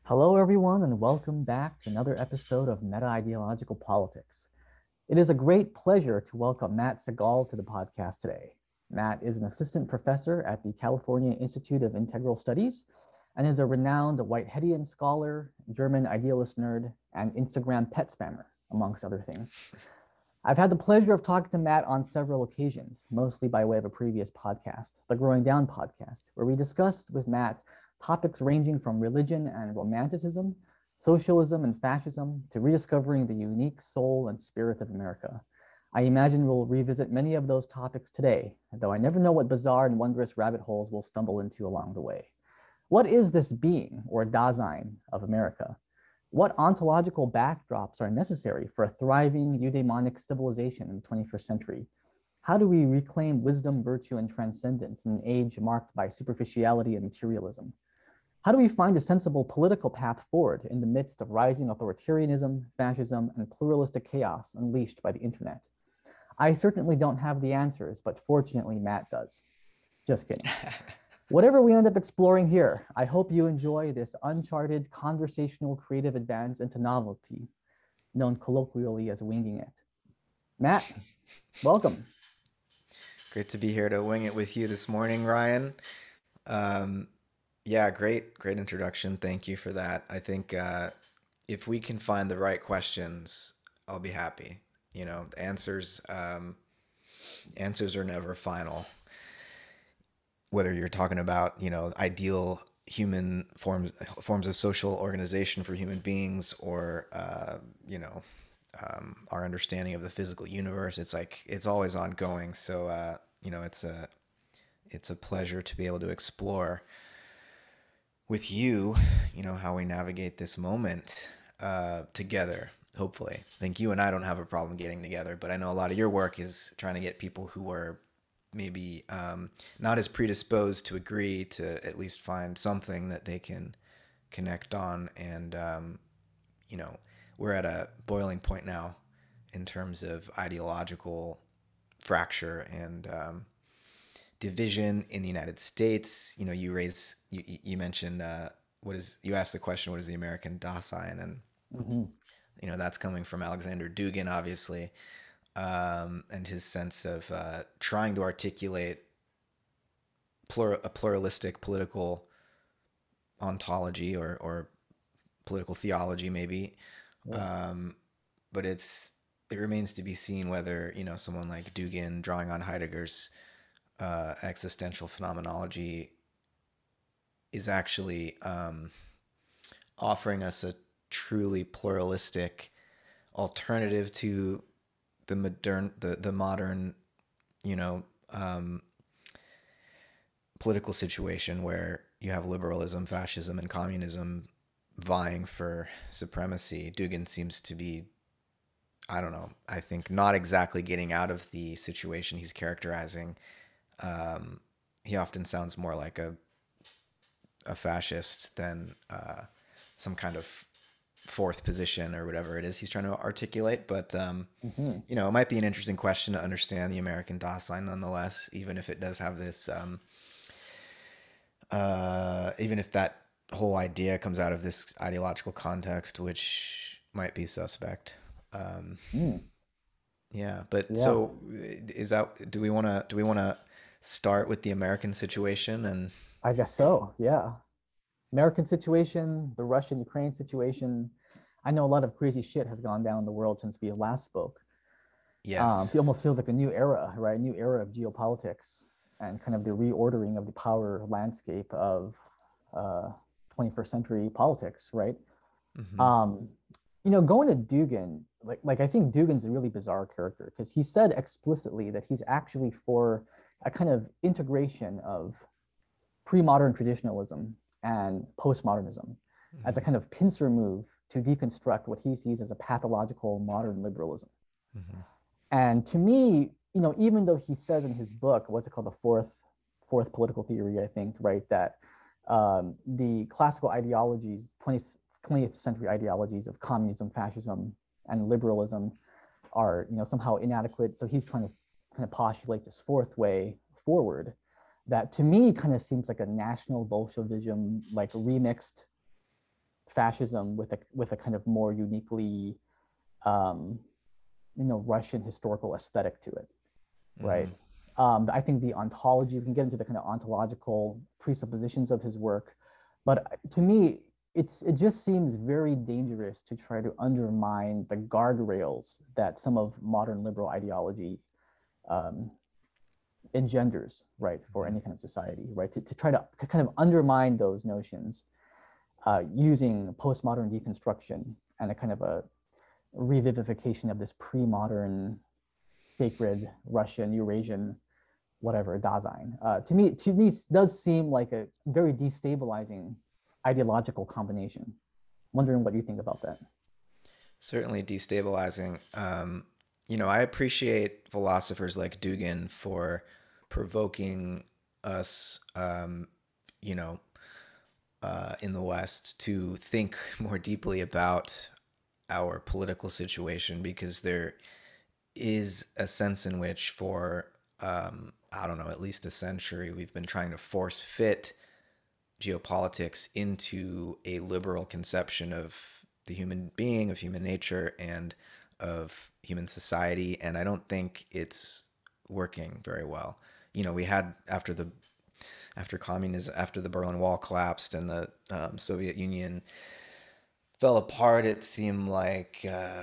Hello, everyone, and welcome back to another episode of Meta Ideological Politics. It is a great pleasure to welcome Matt Segal to the podcast today. Matt is an assistant professor at the California Institute of Integral Studies and is a renowned Whiteheadian scholar, German idealist nerd, and Instagram pet spammer, amongst other things. I've had the pleasure of talking to Matt on several occasions, mostly by way of a previous podcast, the Growing Down podcast, where we discussed with Matt topics ranging from religion and romanticism, socialism and fascism, to rediscovering the unique soul and spirit of America. I imagine we'll revisit many of those topics today, though I never know what bizarre and wondrous rabbit holes we'll stumble into along the way. What is this being, or Dasein, of America? What ontological backdrops are necessary for a thriving eudaimonic civilization in the 21st century? How do we reclaim wisdom, virtue, and transcendence in an age marked by superficiality and materialism? How do we find a sensible political path forward in the midst of rising authoritarianism, fascism, and pluralistic chaos unleashed by the internet? I certainly don't have the answers, but fortunately, Matt does. Just kidding. Whatever we end up exploring here, I hope you enjoy this uncharted conversational creative advance into novelty, known colloquially as winging it. Matt, welcome. Great to be here to wing it with you this morning, Ryan. Um, yeah, great introduction. Thank you for that. I think if we can find the right questions, I'll be happy. Answers are never final. Whether you're talking about ideal human forms of social organization for human beings, or our understanding of the physical universe, it's always ongoing. So it's a pleasure to be able to explore with you, how we navigate this moment together. Hopefully, I think you and I don't have a problem getting together, but I know a lot of your work is trying to get people who are maybe not as predisposed to agree to at least find something that they can connect on. And you know, we're at a boiling point now in terms of ideological fracture and division in the United States. You mentioned you asked the question, what is the American Dasein? And Mhm. that's coming from Alexander Dugin, obviously, and his sense of trying to articulate a pluralistic political ontology, or political theology, maybe. Yeah. Um, but it remains to be seen whether someone like Dugin, drawing on Heidegger's existential phenomenology, is actually offering us a truly pluralistic alternative to the modern, you know um, political situation where you have liberalism, fascism, and communism vying for supremacy. Dugin seems to be, I don't know, I think not exactly getting out of the situation he's characterizing. Um, he often sounds more like a fascist than some kind of fourth position or whatever it is he's trying to articulate. But Mhm. it might be an interesting question to understand the American Dasein nonetheless, even if it does have this, even if that whole idea comes out of this ideological context, which might be suspect. Um, Mm. yeah, but Yeah. so is that? Do we want to start with the American situation and I guess so. Yeah. American situation, the Russian Ukraine situation. I know a lot of crazy shit has gone down in the world since we last spoke. yes. It almost feels like a new era, right? A new era of geopolitics and kind of the reordering of the power landscape of uh, 21st century politics, right? Hmm. Um, going to Dugin, like I think Dugin's a really bizarre character because he said explicitly that he's actually for a kind of integration of pre-modern traditionalism and postmodernism as a Hmm. kind of pincer move to deconstruct what he sees as a pathological modern liberalism. Hmm. And to me, even though he says in his book, what's it called, the fourth political theory, I think, right, that the classical ideologies, 20th century ideologies of communism, fascism, and liberalism are, somehow inadequate. So he's trying to kind of postulate this fourth way forward that to me kind of seems like a national Bolshevism, like remixed fascism with a kind of more uniquely um, Russian historical aesthetic to it, right? Mhm. I think the ontology, we can get into the kind of ontological presuppositions of his work, but to me, it just seems very dangerous to try to undermine the guardrails that some of modern liberal ideology um, engenders, right, for Mhm. any kind of society, right? To try to kind of undermine those notions using postmodern deconstruction and a kind of a revivification of this pre-modern sacred Russian Eurasian whatever Dasein. To me, does seem like a very destabilizing ideological combination. Wondering what you think about that. Certainly destabilizing. I appreciate philosophers like Dugin for provoking us, you know, in the West to think more deeply about our political situation, because there is a sense in which for I don't know, at least a century, we've been trying to force fit geopolitics into a liberal conception of the human being, of human nature, and of human society. And I don't think it's working very well. We had after communism, after the Berlin Wall collapsed and the Soviet Union fell apart, it seemed like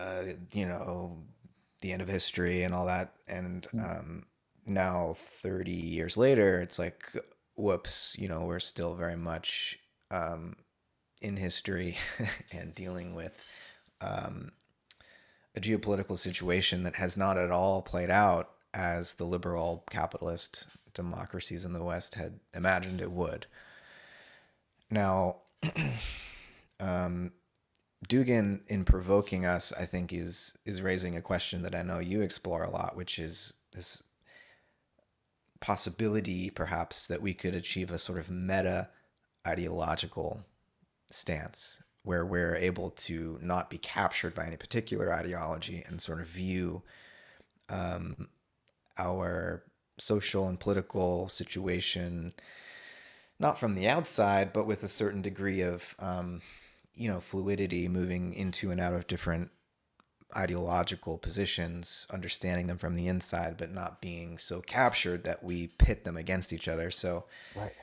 the end of history and all that. And now 30 years later, it's like, whoops, we're still very much in history and dealing with um, a geopolitical situation that has not at all played out as the liberal capitalist democracies in the West had imagined it would. Now, um, Dugin, in provoking us, I think is raising a question that I know you explore a lot, which is this possibility, perhaps, that we could achieve a sort of meta ideological stance where we're able to not be captured by any particular ideology and sort of view um, our social and political situation not from the outside, but with a certain degree of fluidity, moving into and out of different ideological positions, understanding them from the inside, but not being so captured that we pit them against each other. So, Right.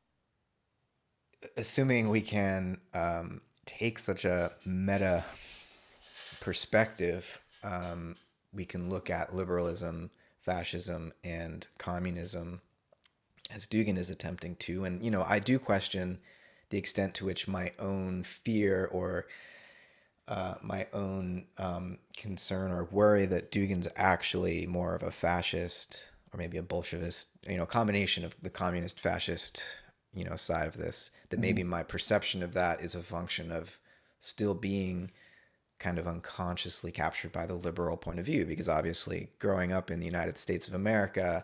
assuming we can take such a meta perspective, we can look at liberalism, fascism, and communism as Dugin is attempting to. And, I do question the extent to which my own fear or my own concern or worry that Dugin's actually more of a fascist or maybe a Bolshevist, combination of the communist fascist, side of this, that maybe Mm-hmm. my perception of that is a function of still being kind of unconsciously captured by the liberal point of view, because obviously growing up in the United States of America,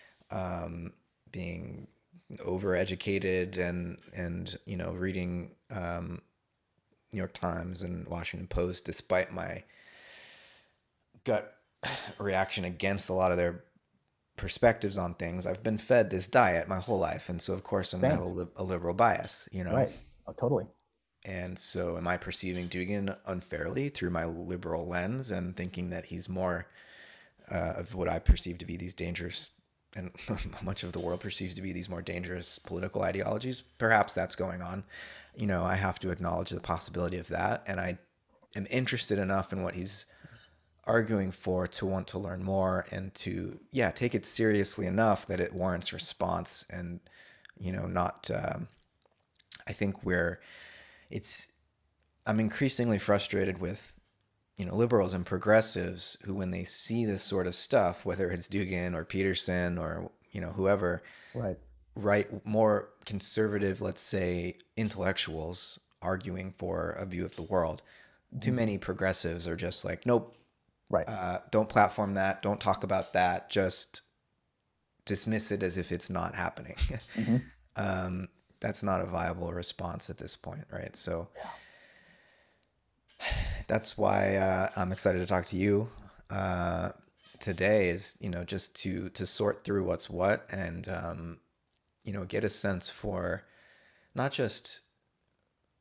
being overeducated and reading New York Times and Washington Post, despite my gut reaction against a lot of their perspectives on things, I've been fed this diet my whole life, and so of course I'm gonna have Same. a liberal bias. Right. Oh, totally. And so, am I perceiving Dugin unfairly through my liberal lens and thinking that he's more of what I perceive to be these dangerous, and much of the world perceives to be these more dangerous political ideologies? Perhaps that's going on. I have to acknowledge the possibility of that, and I am interested enough in what he's arguing for to want to learn more and to, yeah, take it seriously enough that it warrants response. And not I think where it's I'm increasingly frustrated with liberals and progressives who, when they see this sort of stuff, whether it's Dugin or Peterson or whoever, Right. write more conservative, let's say, intellectuals arguing for a view of the world. Too Mm-hmm. many progressives are just like, nope, Right. don't platform that, don't talk about that, just dismiss it as if it's not happening. Mm-hmm. um, that's not a viable response at this point, right? So Yeah. that's why I'm excited to talk to you today. Is just to sort through what's what, and get a sense for not just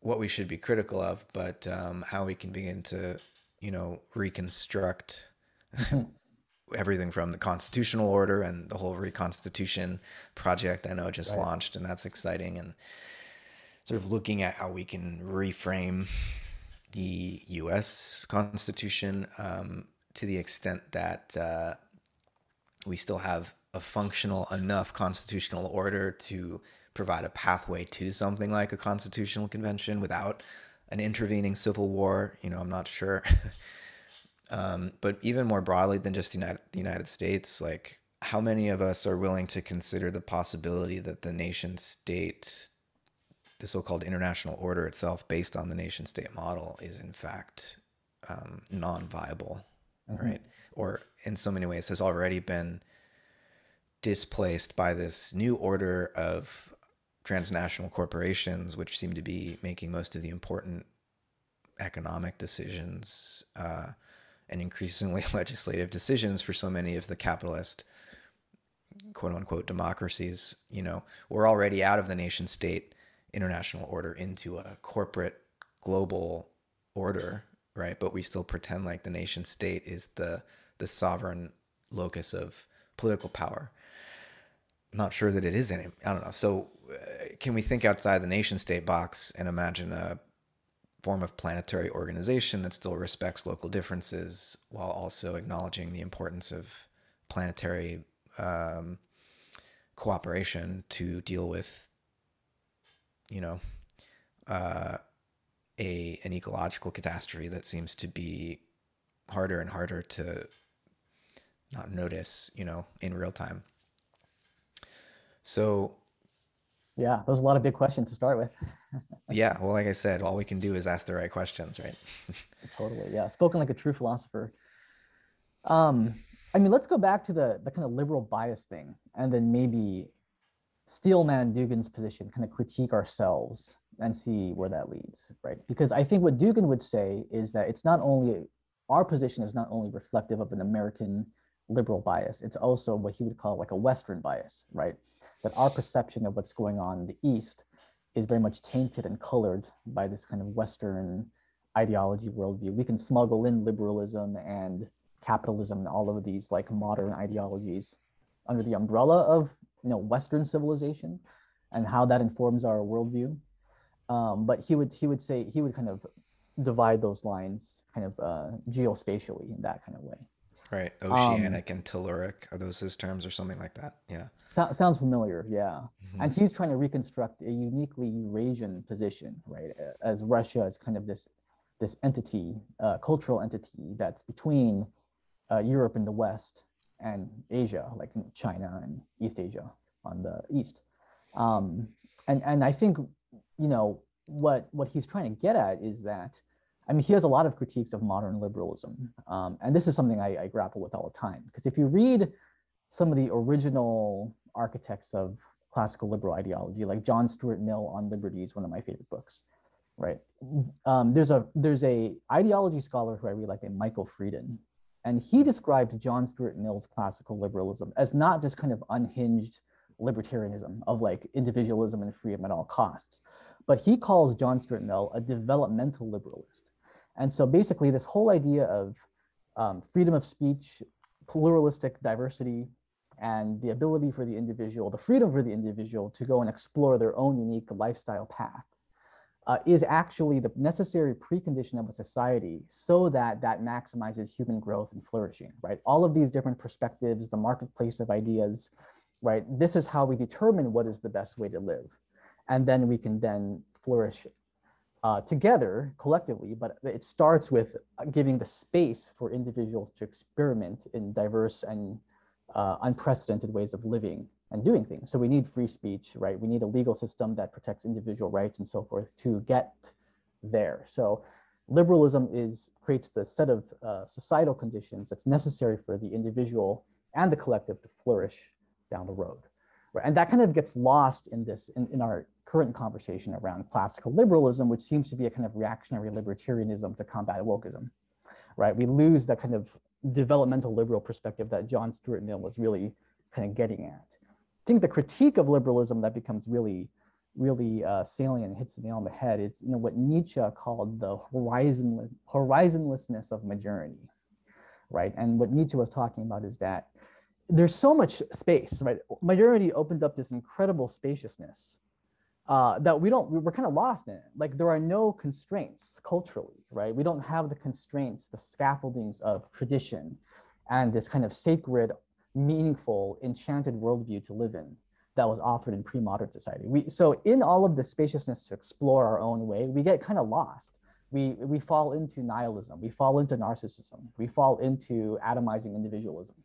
what we should be critical of, but how we can begin to, reconstruct Mhm. everything from the constitutional order and the whole reconstitution project I know just Right. launched, and that's exciting. And sort of looking at how we can reframe the U.S. Constitution to the extent that we still have a functional enough constitutional order to provide a pathway to something like a constitutional convention without an intervening civil war. I'm not sure. But even more broadly than just the United States, like how many of us are willing to consider the possibility that the nation state, the so-called international order itself, based on the nation state model, is in fact non-viable, Mhm. right? Or in so many ways has already been displaced by this new order of transnational corporations, which seem to be making most of the important economic decisions and increasingly legislative decisions for so many of the capitalist quote unquote democracies. We're already out of the nation state international order into a corporate global order, right? But we still pretend like the nation state is the sovereign locus of political power. I'm not sure that it is any. I don't know. So, can we think outside the nation state box and imagine a form of planetary organization that still respects local differences while also acknowledging the importance of planetary um, cooperation to deal with, you know, uh, an ecological catastrophe that seems to be harder and harder to not notice, in real time. So Yeah, those are a lot of big questions to start with. yeah, well, like I said, all we can do is ask the right questions, right? Totally. Yeah. Spoken like a true philosopher. Um, I mean, let's go back to the kind of liberal bias thing and then maybe Steelman Dugin's position, kind of critique ourselves and see where that leads, right? Because I think what Dugin would say is that it's not only our position is not only reflective of an American liberal bias, it's also what he would call like a Western bias, right? That our perception of what's going on in the East is very much tainted and colored by this kind of Western ideology worldview. We can smuggle in liberalism and capitalism and all of these like modern ideologies under the umbrella of Western civilization and how that informs our worldview. But he would say he would kind of divide those lines kind of geospatially in that kind of way. Right. Um, Oceanic and telluric, are those his terms or something like that? Yeah. sounds familiar, yeah. Hmm. And he's trying to reconstruct a uniquely Eurasian position, right? As Russia is kind of this entity, cultural entity that's between Europe in the West and Asia, like China and East Asia on the east. Um, and I think what he's trying to get at is that, I mean, he has a lot of critiques of modern liberalism, and this is something I grapple with all the time because if you read some of the original architects of classical liberal ideology, like John Stuart Mill on Liberty is one of my favorite books, right? There's a ideology scholar who I really like named Michael Frieden, and he describes John Stuart Mill's classical liberalism as not just kind of unhinged libertarianism of like individualism and freedom at all costs, but he calls John Stuart Mill a developmental liberalist. And so basically, this whole idea of freedom of speech, pluralistic diversity, and the ability for the individual, the freedom for the individual to go and explore their own unique lifestyle path is actually the necessary precondition of a society so that that maximizes human growth and flourishing, right? All of these different perspectives, the marketplace of ideas, right? This is how we determine what is the best way to live. And then we can then flourish together collectively, but it starts with giving the space for individuals to experiment in diverse and unprecedented ways of living and doing things. So we need free speech, right? We need a legal system that protects individual rights and so forth to get there. So liberalism creates the set of societal conditions that's necessary for the individual and the collective to flourish down the road. Right? And that kind of gets lost in our current conversation around classical liberalism, which seems to be a kind of reactionary libertarianism to combat wokeism. Right? We lose that kind of developmental liberal perspective that John Stuart Mill was really kind of getting at. I think the critique of liberalism that becomes really really salient and hits the nail on the head is, you know, what Nietzsche called the horizonlessness of modernity, right? And what Nietzsche was talking about is that there's so much space, right? Modernity opened up this incredible spaciousness that we're kind of lost in it. Like there are no constraints culturally, right? We don't have the constraints, the scaffoldings of tradition and this kind of sacred, meaningful, enchanted worldview to live in that was offered in pre-modern society. So in all of the spaciousness to explore our own way, we get kind of lost. We fall into nihilism, we fall into narcissism, we fall into atomizing individualism,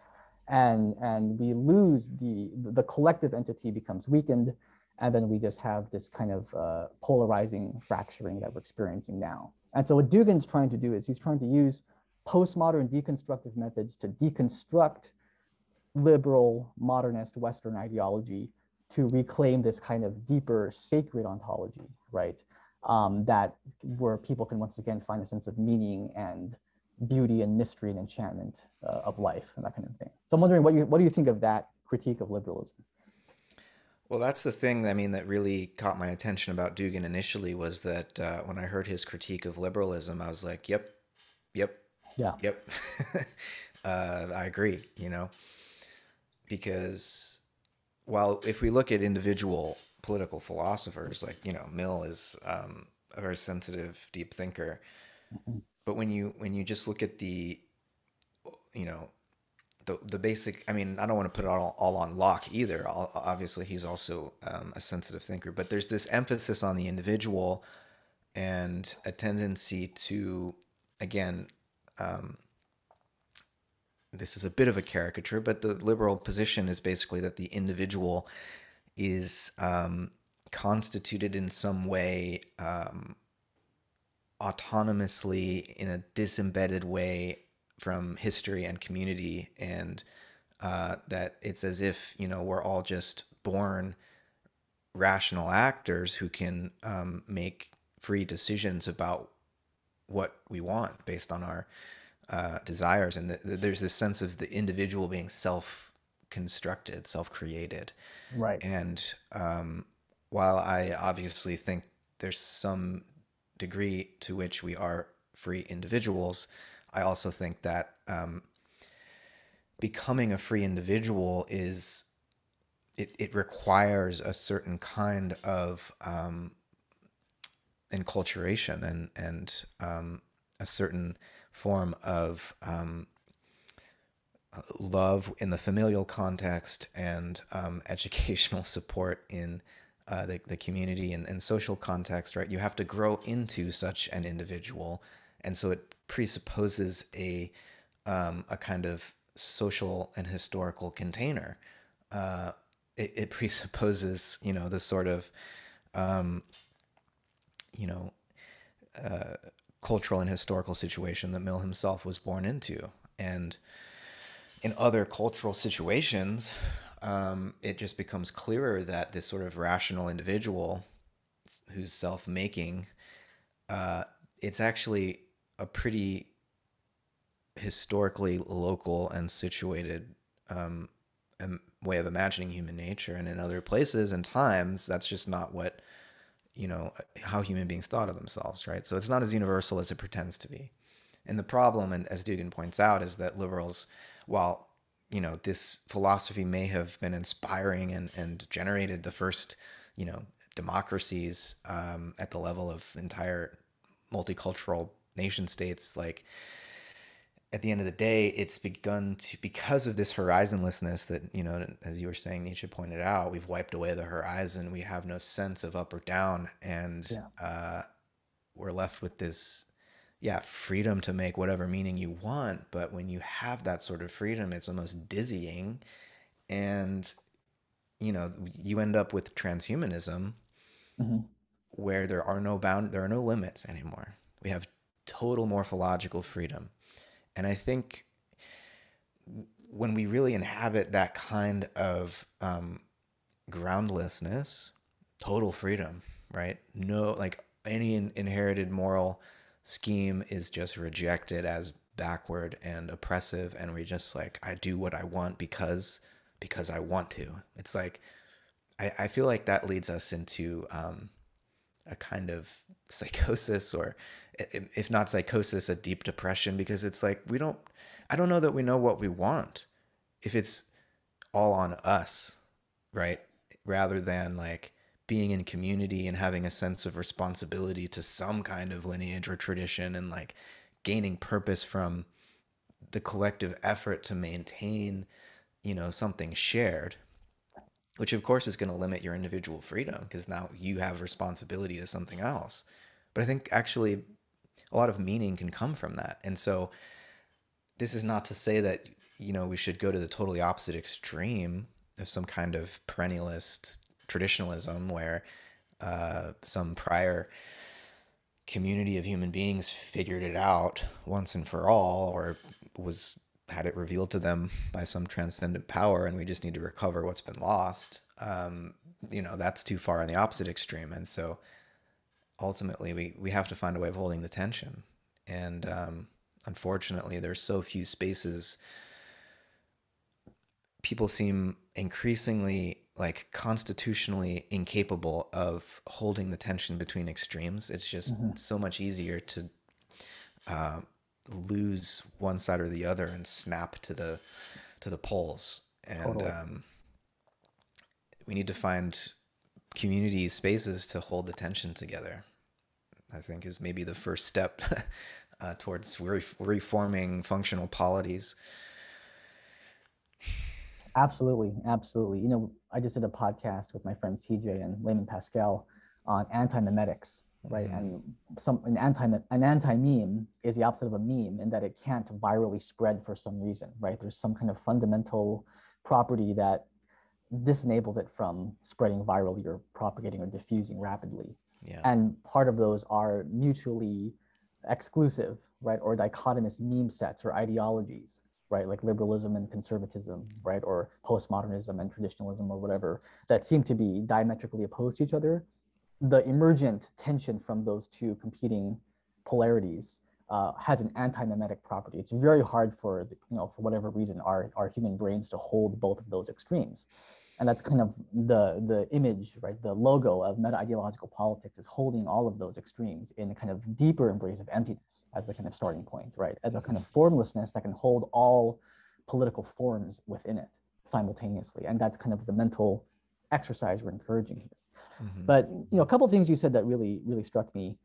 and we lose the collective entity becomes weakened, and then we just have this kind of polarizing fracturing that we're experiencing now. And so what Dugin's trying to do is he's trying to use postmodern deconstructive methods to deconstruct liberal modernist Western ideology to reclaim this kind of deeper sacred ontology, right? That where people can once again find a sense of meaning and beauty and mystery and enchantment of life and that kind of thing. So I'm wondering what do you think of that critique of liberalism? Well, that's the thing, I mean, that really caught my attention about Dugin initially was that when I heard his critique of liberalism, I was like, yep, yep, Yeah. yep. I agree, you know, because while if we look at individual political philosophers, like, you know, Mill is a very sensitive, deep thinker. Mhm. But when you just look at the, you know, the basic, I mean, I don't want to put it all on Locke either. Obviously, he's also a sensitive thinker, but there's this emphasis on the individual and a tendency to, again, um, this is a bit of a caricature, but the liberal position is basically that the individual is constituted in some way autonomously in a disembedded way from history and community, and that it's as if, you know, we're all just born rational actors who can make free decisions about what we want based on our desires, and there's this sense of the individual being self-constructed, self-created. Right. And while I obviously think there's some degree to which we are free individuals, I also think that becoming a free individual is it requires a certain kind of enculturation and a certain form of love in the familial context and educational support in the community and social context, right? You have to grow into such an individual, and so it presupposes a kind of social and historical container. It presupposes, you know, this sort of um, you know cultural and historical situation that Mill himself was born into, and in other cultural situations, it just becomes clearer that this sort of rational individual who's self-making, it's actually a pretty historically local and situated way of imagining human nature. And in other places and times, that's just not what, you know, how human beings thought of themselves, right? So it's not as universal as it pretends to be. And the problem, and as Dugin points out, is that liberals, while, you know, this philosophy may have been inspiring and generated the first, you know, democracies at the level of entire multicultural nation states, like at the end of the day, it's begun to, because of this horizonlessness that, you know, as you were saying, Nietzsche pointed out, we've wiped away the horizon. We have no sense of up or down, and Yeah. we're left with this, yeah, freedom to make whatever meaning you want. But when you have that sort of freedom, it's almost dizzying, and you know, you end up with transhumanism, Mhm. where there are no limits anymore. We have total morphological freedom, and I think when we really inhabit that kind of groundlessness, total freedom, right? No, like any inherited moral scheme is just rejected as backward and oppressive, and we just like, I do what I want because I want to. It's like I feel like that leads us into a kind of psychosis, or if not psychosis, a deep depression, because it's like I don't know that we know what we want if it's all on us, right? Rather than like being in community and having a sense of responsibility to some kind of lineage or tradition, and like gaining purpose from the collective effort to maintain, something shared, which of course is going to limit your individual freedom because now you have responsibility to something else. But I think actually a lot of meaning can come from that. And so this is not to say that, we should go to the totally opposite extreme of some kind of perennialist traditionalism where some prior community of human beings figured it out once and for all, or was had it revealed to them by some transcendent power, and we just need to recover what's been lost. That's too far on the opposite extreme, and so ultimately we have to find a way of holding the tension. And unfortunately, there's so few spaces. People seem increasingly like constitutionally incapable of holding the tension between extremes. It's just Mhm. so much easier to uh, lose one side or the other and snap to the poles. And Totally. we need to find community spaces to hold the tension together. I think is maybe the first step towards reforming functional polities. Absolutely, absolutely. I just did a podcast with my friend CJ and Layman Pascal on anti-memetics, right? Mm-hmm. And an anti-meme is the opposite of a meme in that it can't virally spread for some reason, right? There's some kind of fundamental property that disenables it from spreading virally or propagating or diffusing rapidly. Yeah. And part of those are mutually exclusive, right? Or dichotomous meme sets or ideologies, right? Like liberalism and conservatism, right? Or postmodernism and traditionalism or whatever, that seem to be diametrically opposed to each other. The emergent tension from those two competing polarities has an anti-memetic property. It's very hard for, for whatever reason, our human brains to hold both of those extremes. And that's kind of the image, right? The logo of meta-ideological politics is holding all of those extremes in a kind of deeper embrace of emptiness as the kind of starting point, right? As a kind Mm-hmm. of formlessness that can hold all political forms within it simultaneously. And that's kind of the mental exercise we're encouraging here. Mm-hmm. But a couple of things you said that really struck me.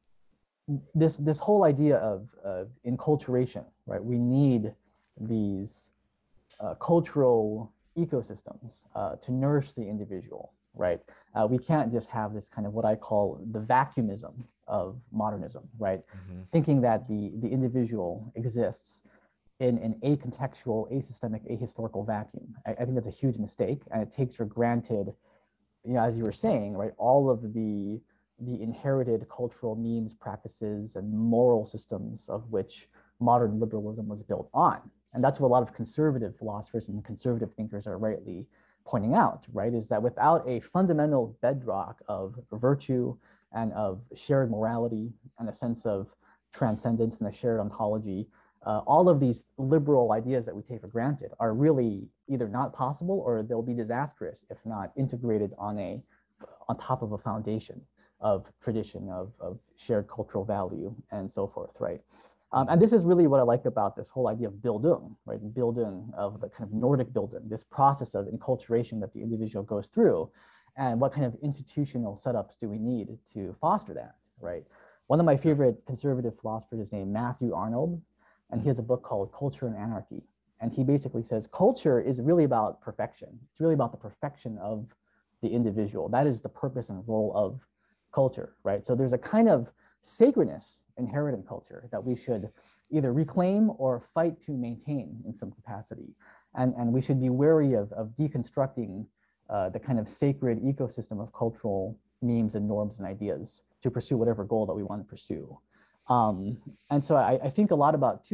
This whole idea of enculturation, right? We need these cultural ecosystems to nourish the individual, right? We can't just have this kind of what I call the vacuumism of modernism, right? Mm-hmm. Thinking that the individual exists in an acontextual, asystemic, ahistorical vacuum. I think that's a huge mistake, and it takes for granted, as you were saying, right, all of the inherited cultural memes, practices, and moral systems of which modern liberalism was built on. And that's what a lot of conservative philosophers and conservative thinkers are rightly pointing out, right? Is that without a fundamental bedrock of virtue and of shared morality and a sense of transcendence and a shared ontology, all of these liberal ideas that we take for granted are really either not possible or they'll be disastrous if not integrated on top of a foundation of tradition, of shared cultural value, and so forth, right? And Mm-hmm. this is really what I like about this whole idea of Bildung, right? Bildung of the kind of Nordic Bildung, this process of enculturation that the individual goes through, and what kind of institutional setups do we need to foster that, right? One of my favorite conservative philosophers is named Matthew Arnold, and he has a book called Culture and Anarchy. And he basically says culture is really about perfection. It's really about the perfection of the individual. That is the purpose and role of culture, right? So there's a kind of sacredness inherent in culture that we should either reclaim or fight to maintain in some capacity. And we should be wary of deconstructing the kind of sacred ecosystem of cultural memes and norms and ideas to pursue whatever goal that we want to pursue. Um, and so I think a lot about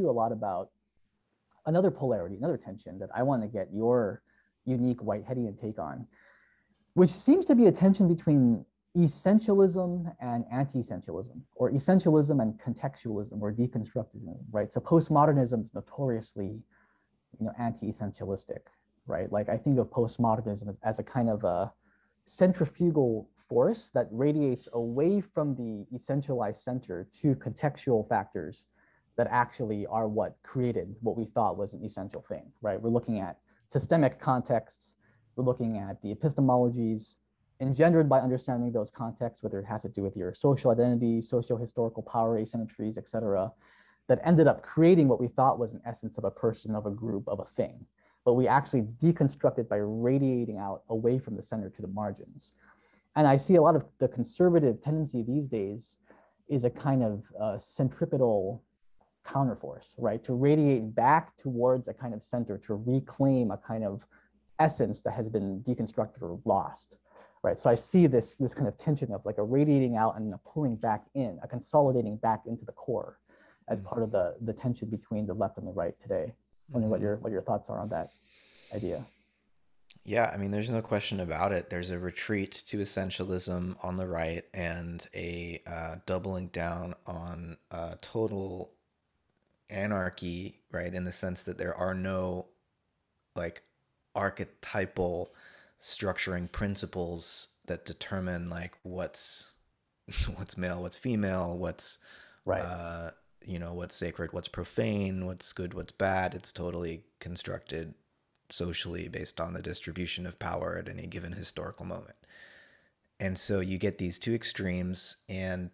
another polarity, another tension that I want to get your unique Whiteheadian take on, which seems to be a tension between essentialism and anti-essentialism, or essentialism and contextualism or deconstructivism, right? So postmodernism is notoriously, anti-essentialistic, right? Like I think of postmodernism as a kind of centrifugal force that radiates away from the essentialized center to contextual factors that actually are what created what we thought was an essential thing, right? We're looking at systemic contexts, we're looking at the epistemologies engendered by understanding those contexts, whether it has to do with your social identity, socio-historical power asymmetries, et cetera, that ended up creating what we thought was an essence of a person, of a group, of a thing. But we actually deconstruct it by radiating out away from the center to the margins. And I see a lot of the conservative tendency these days is a kind of centripetal counterforce, right? To radiate back towards a kind of center, to reclaim a kind of essence that has been deconstructed or lost, right? So I see this kind of tension of like a radiating out and a pulling back in, a consolidating back into the core as part of the tension between the left and the right today. Wondering what your thoughts are on that idea. Yeah, I mean, there's no question about it. There's a retreat to essentialism on the right and a doubling down on total anarchy, right? In the sense that there are no like archetypal structuring principles that determine like what's what's male, what's female, what's Right. uh, what's sacred, what's profane, what's good, what's bad. It's totally constructed socially based on the distribution of power at any given historical moment. And so you get these two extremes, and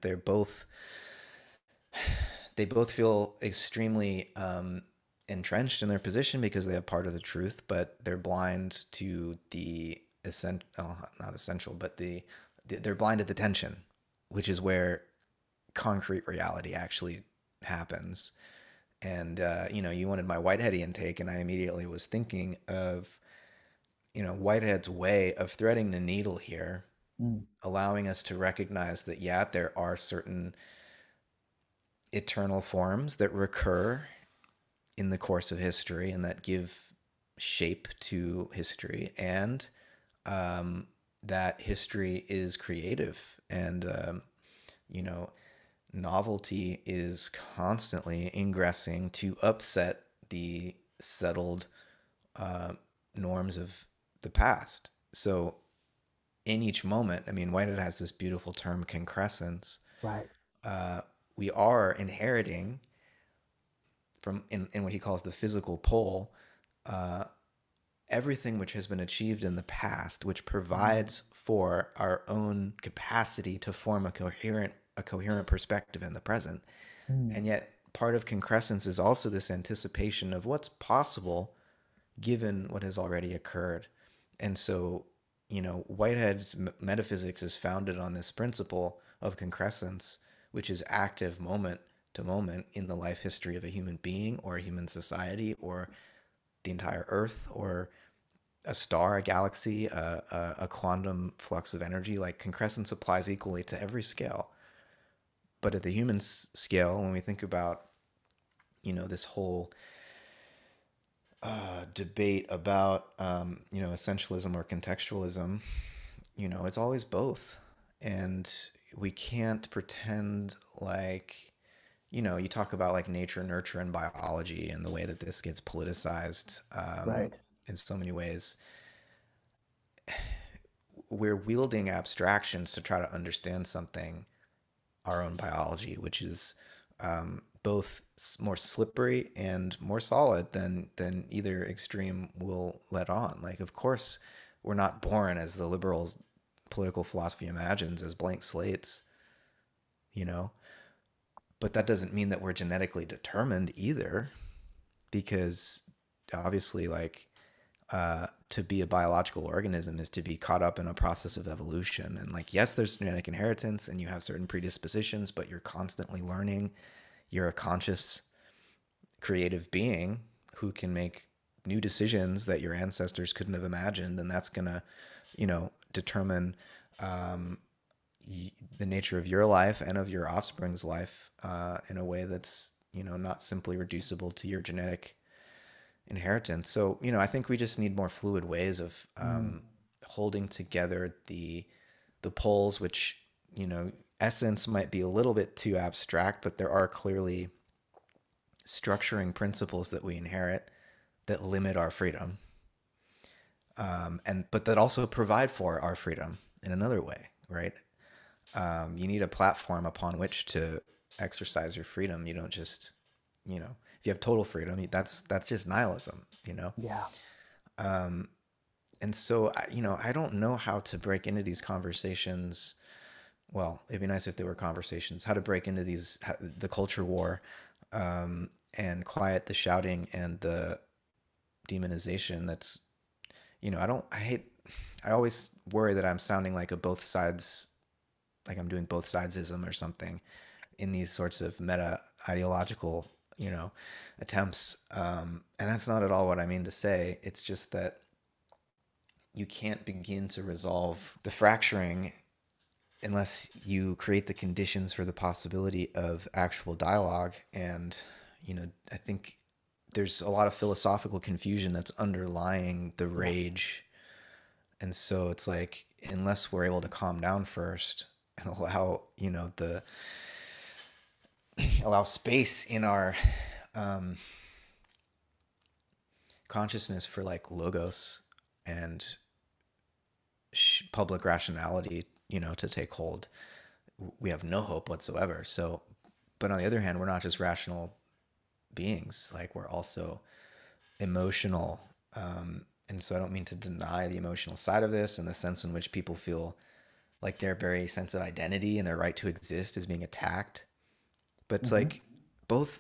they both feel extremely entrenched in their position because they have part of the truth, but they're blind to the not essential, but they're blind to the tension, which is where concrete reality actually happens. And you wanted my Whiteheadian take, and I immediately was thinking of Whitehead's way of threading the needle here, Mm. allowing us to recognize that yeah, there are certain eternal forms that recur in the course of history and that give shape to history, and that history is creative, and you know novelty is constantly ingressing to upset the settled norms of the past. So in each moment, I mean, Whitehead has this beautiful term, concrescence. Right. Uh, we are inheriting from in what he calls the physical pole, uh, everything which has been achieved in the past, which Mm. provides for our own capacity to form a coherent perspective in the present. And Mm. yet, part of concrescence is also this anticipation of what's possible given what has already occurred. And so, Whitehead's metaphysics is founded on this principle of concrescence, which is active moment to moment in the life history of a human being or a human society or the entire earth or a star, a galaxy, a quantum flux of energy. Like concrescence applies equally to every scale. But at the human scale, when we think about, this whole debate about, essentialism or contextualism, it's always both. And we can't pretend like, you talk about like nature, nurture, and biology and the way that this gets politicized Right. in so many ways. We're wielding abstractions to try to understand something, our own biology, which is both more slippery and more solid than either extreme will let on. Like, of course, we're not born as the liberals' political philosophy imagines as blank slates, you know. But that doesn't mean that we're genetically determined either, because obviously, like, to be a biological organism is to be caught up in a process of evolution. And like, yes, there's genetic inheritance and you have certain predispositions, but you're constantly learning. You're a conscious, creative being who can make new decisions that your ancestors couldn't have imagined. And that's going to, determine um, the nature of your life and of your offspring's life in a way that's, not simply reducible to your genetic inheritance. So, I think we just need more fluid ways of Mm. holding together the poles, which, essence might be a little bit too abstract, but there are clearly structuring principles that we inherit that limit our freedom. and but that also provide for our freedom in another way, right? You need a platform upon which to exercise your freedom. You don't just, if you have total freedom, that's just nihilism, Yeah. And so, I don't know how to break into these conversations. Well, it'd be nice if there were conversations, how to break into the culture war, and quiet the shouting and the demonization. I always worry that I'm sounding like a both sides, like I'm doing both sidesism or something in these sorts of meta ideological, attempts. And that's not at all what I mean to say. It's just that you can't begin to resolve the fracturing unless you create the conditions for the possibility of actual dialogue. And, I think there's a lot of philosophical confusion that's underlying the Yeah. rage. And so it's like, unless we're able to calm down first and allow, the allow space in our um, consciousness for like logos and public rationality, to take hold, we have no hope whatsoever. So, but on the other hand, we're not just rational beings, like we're also emotional. And so I don't mean to deny the emotional side of this and the sense in which people feel like their very sense of identity and their right to exist is being attacked. But it's Hmm. like both,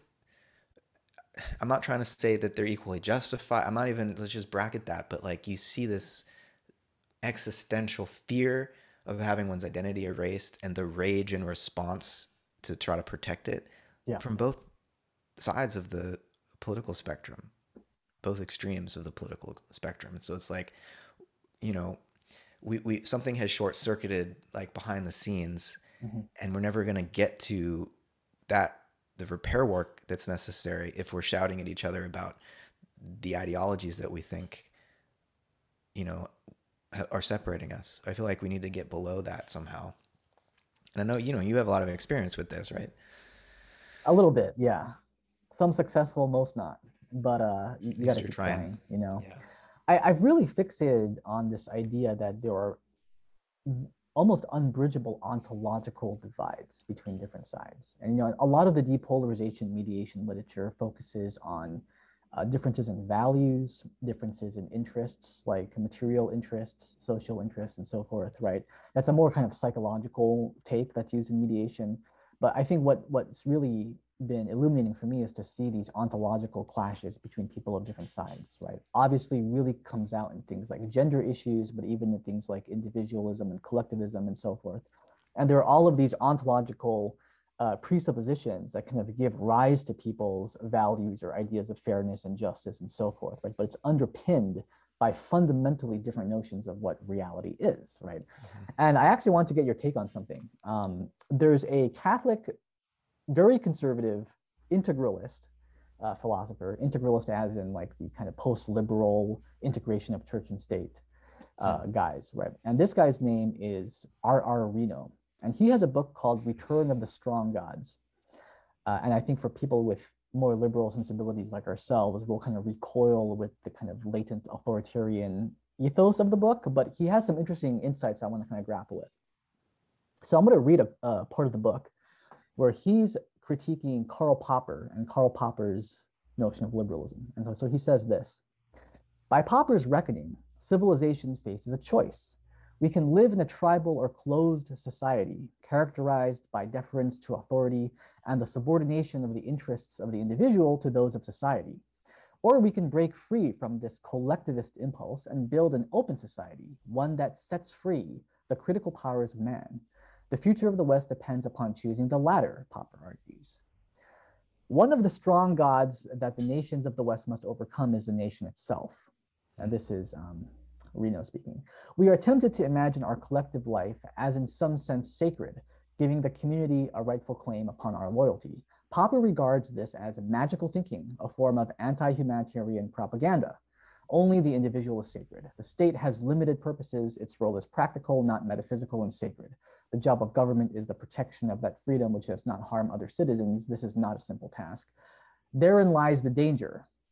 I'm not trying to say that they're equally justified. I'm not even, let's just bracket that. But like you see this existential fear of having one's identity erased and the rage and response to try to protect it Yeah. from both sides of the political spectrum, both extremes of the political spectrum. And so it's like, you know, we something has short circuited like behind the scenes, Hmm. and we're never going to get to that the repair work that's necessary if we're shouting at each other about the ideologies that we think, you know, are separating us. I feel like we need to get below that somehow. And I know, you have a lot of experience with this, right? A little bit, yeah. Some successful, most not. But At you got least to you're keep trying. trying, you know. Yeah. I've really fixated on this idea that there are almost unbridgeable ontological divides between different sides. And a lot of the depolarization mediation literature focuses on differences in values, differences in interests, like material interests, social interests, and so forth, right? That's a more kind of psychological take that's used in mediation. But I think what's really been illuminating for me is to see these ontological clashes between people of different sides, right? Obviously, really comes out in things like gender issues, but even in things like individualism and collectivism and so forth. And there are all of these ontological presuppositions that kind of give rise to people's values or ideas of fairness and justice and so forth, right? But it's underpinned by fundamentally different notions of what reality is, right? Mm-hmm. And I actually want to get your take on something. There's a Catholic, very conservative integralist philosopher, integralist as in like the kind of post-liberal integration of church and state Hmm. guys, right? And this guy's name is R.R. Reno. And he has a book called Return of the Strong Gods. And I think for people with more liberal sensibilities like ourselves, we'll kind of recoil with the kind of latent authoritarian ethos of the book, but he has some interesting insights I want to kind of grapple with. So I'm going to read a part of the book where he's critiquing Karl Popper and Karl Popper's notion of liberalism. And so he says this: by Popper's reckoning, civilization faces a choice. We can live in a tribal or closed society characterized by deference to authority and the subordination of the interests of the individual to those of society. Or we can break free from this collectivist impulse and build an open society, one that sets free the critical powers of man. The future of the West depends upon choosing the latter, Popper argues. One of the strong gods that the nations of the West must overcome is the nation itself. And this is Reno speaking. We are tempted to imagine our collective life as in some sense sacred, giving the community a rightful claim upon our loyalty. Popper regards this as magical thinking, a form of anti-humanitarian propaganda. Only the individual is sacred. The state has limited purposes. Its role is practical, not metaphysical and sacred. The job of government is the protection of that freedom which does not harm other citizens. This is not a simple task. Therein lies the danger.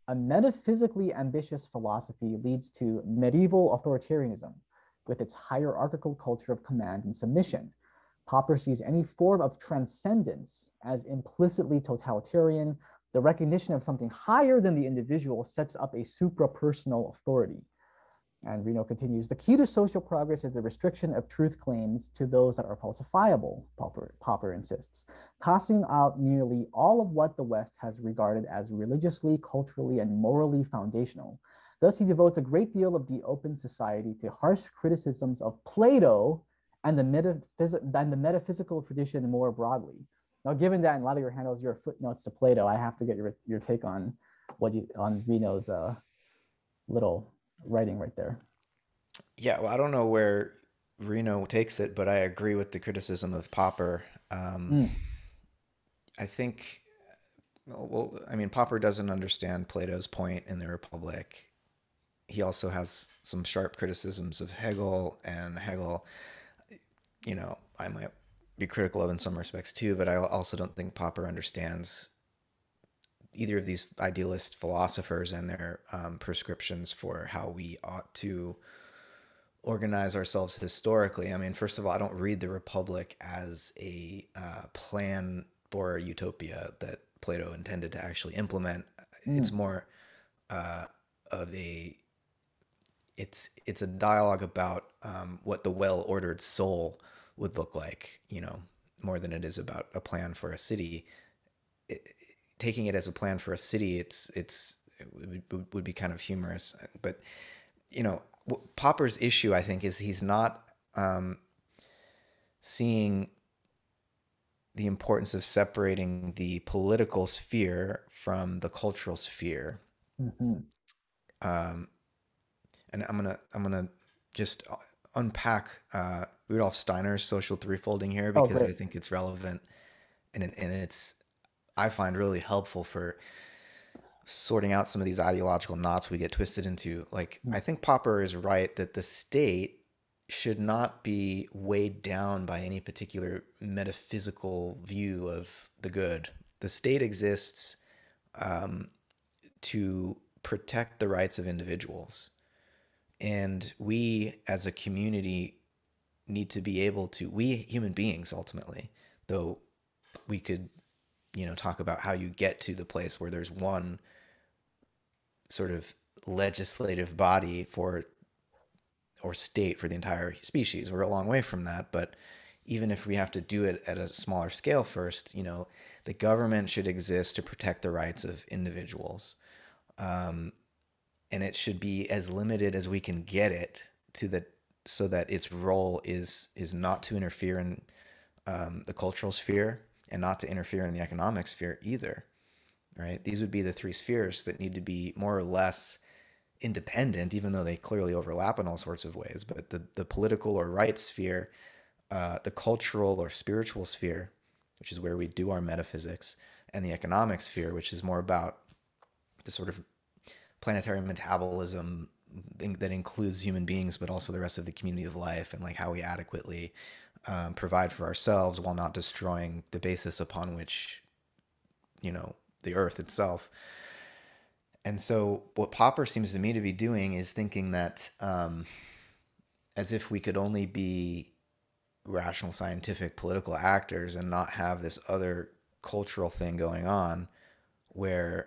A metaphysically ambitious philosophy leads to medieval authoritarianism with its hierarchical culture of command and submission. Popper sees any form of transcendence as implicitly totalitarian. The recognition of something higher than the individual sets up a suprapersonal authority. And Reno continues, the key to social progress is the restriction of truth claims to those that are falsifiable, Popper insists, tossing out nearly all of what the West has regarded as religiously, culturally, and morally foundational. Thus, he devotes a great deal of the open society to harsh criticisms of Plato and the metaphysical tradition more broadly. Now, given that in a lot of your handles, your footnotes to Plato, I have to get your take on on Reno's little writing right there. Yeah, well, I don't know where Reno takes it, but I agree with the criticism of Popper. Um, Mm, I think, well, I mean, Popper doesn't understand Plato's point in the Republic. He also has some sharp criticisms of Hegel, and Hegel, I might be critical of in some respects too, but I also don't think Popper understands either of these idealist philosophers and their prescriptions for how we ought to organize ourselves historically. I mean, first of all, I don't read the Republic as a plan for a utopia that Plato intended to actually implement. It's mm, more uh, of a it's a dialogue about what the well-ordered soul would look like, more than it is about a plan for a city. It, Taking it as a plan for a city, it would be kind of humorous, but Popper's issue, I think, is he's not seeing the importance of separating the political sphere from the cultural sphere. mhm. Um, and I'm gonna just unpack Rudolf Steiner's social threefolding here Oh, because I great. think it's relevant and it's I find really helpful for sorting out some of these ideological knots we get twisted into. Like, Mm, I think Popper is right that the state should not be weighed down by any particular metaphysical view of the good. The state exists um, to protect the rights of individuals. And we as a community need to be able to, we human beings ultimately, though we could, talk about how you get to the place where there's one sort of legislative body for or state for the entire species. We're a long way from that, but even if we have to do it at a smaller scale first, the government should exist to protect the rights of individuals. Um, and it should be as limited as we can get it to the so that its role is not to interfere in the cultural sphere and not to interfere in the economic sphere either, right? These would be the three spheres that need to be more or less independent, even though they clearly overlap in all sorts of ways. But the political or rights sphere, the cultural or spiritual sphere, which is where we do our metaphysics, and the economic sphere, which is more about the sort of planetary metabolism that includes human beings, but also the rest of the community of life, and like how we adequately provide for ourselves while not destroying the basis upon which the earth itself. And so, what Popper seems to me to be doing is thinking that as if we could only be rational, scientific, political actors and not have this other cultural thing going on where